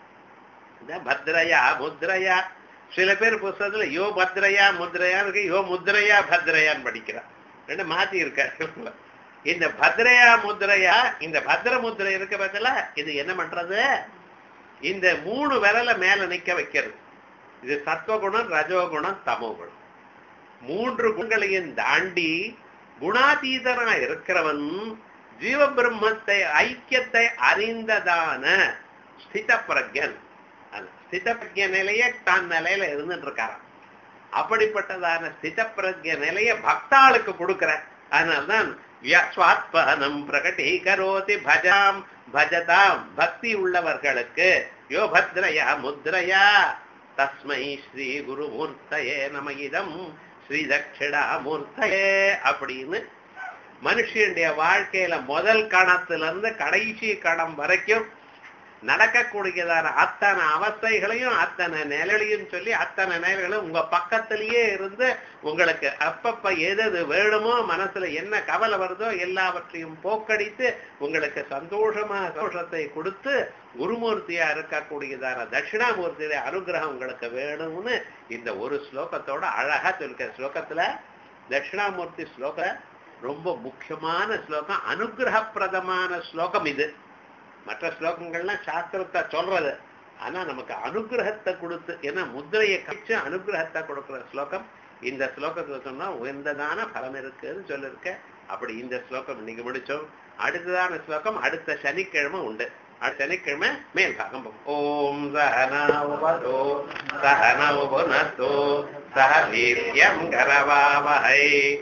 பத்ரயா முத்ரயா. சில பேர் புத்தகத்துல யோ பத்ரயா முத்ரயா இருக்கு, யோ முத்ரயா பத்ரயான்னு படிக்கிறார். ரெண்டு மாத்தி இருக்க. இந்த பத்ரயா முத்ரையா, இந்த பத்ர முத்ரை இருக்க பத்தில, இது என்ன பண்றது, இந்த 3 விரல மேல நிக்க வைக்கிறது. இது சத்வகுணம், ரஜோகுணம், தமோகுணம். 3 குணங்களையும் தாண்டி குணாதீதனா இருக்கிறவன் ஜீவ பிரம்மத்தை ஐக்கியத்தை அறிந்ததான ஸ்தித பிரஜன். ஸ்தித பிரஜ நிலைய தான் நிலையில இருந்துட்டு இருக்காராம். அப்படிப்பட்டதான ஸ்தித பிரஜ நிலைய பக்தாளுக்கு கொடுக்கிற. அதனால்தான் வியாஸ்வாத்பனம் பிரகடீகரோதி பஜாம் பஜதாம். பக்தி உள்ளவர்களுக்கு யோ பத்ரயா முத்ரயா தஸ்மை ஸ்ரீ குருமூர்த்தயே நம இதம் ஸ்ரீ தட்சிணாமூர்த்தயே அப்படின்னு மனுஷனுடைய வாழ்க்கையில முதல் கணத்துல இருந்து கடைசி கணம் வரைக்கும் நடக்கக்கூடியதான அத்தனை அவஸ்தைகளையும் அத்தனை நிலைகளையும் சொல்லி, அத்தனை நிலைகளும் உங்க பக்கத்திலேயே இருந்து உங்களுக்கு அப்பப்ப எது வேணுமோ, மனசுல என்ன கவலை வருதோ எல்லாவற்றையும் போக்கடித்து உங்களுக்கு சந்தோஷத்தை கொடுத்து குருமூர்த்தியா இருக்கக்கூடியதான தட்சிணாமூர்த்தியுடைய அனுகிரகம் உங்களுக்கு வேணும்னு இந்த ஒரு ஸ்லோகத்தோட அழகா சொல்லிருக்க. ஸ்லோகத்துல தட்சிணாமூர்த்தி ஸ்லோகம் ரொம்ப முக்கியமான ஸ்லோகம், அனுகிரகப்பிரதமான ஸ்லோகம் இது. மற்ற ஸ்லோகங்கள்லாம் சாஸ்திரத்தை சொல்றது, ஆனா நமக்கு அனுகிரகத்தை கொடுத்து, ஏன்னா முத்திரையை கழிச்சு அனுகிரகத்தை கொடுக்கிற ஸ்லோகம் இந்த ஸ்லோகத்துல சொன்னா உயர்ந்ததான பலம் இருக்குன்னு சொல்லிருக்க. அப்படி இந்த ஸ்லோகம் இன்னைக்கு முடிச்சோம். அடுத்ததான ஸ்லோகம் அடுத்த சனிக்கிழமை உண்டு. அடுத்த சனிக்கிழமை மேல் பாகம். ஓம் சஹனௌவதோ சஹனௌபுனஸ்து சஹ வீர்யம் கரவாவஹை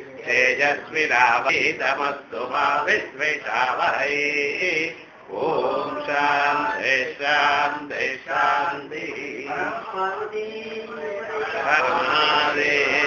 தேஜஸ்வினாவதீதமஸ்து மா வித்விஷாவஹை. ஓம் சாந்தி சாந்தி சாந்தி. ஹர மகாதேவ.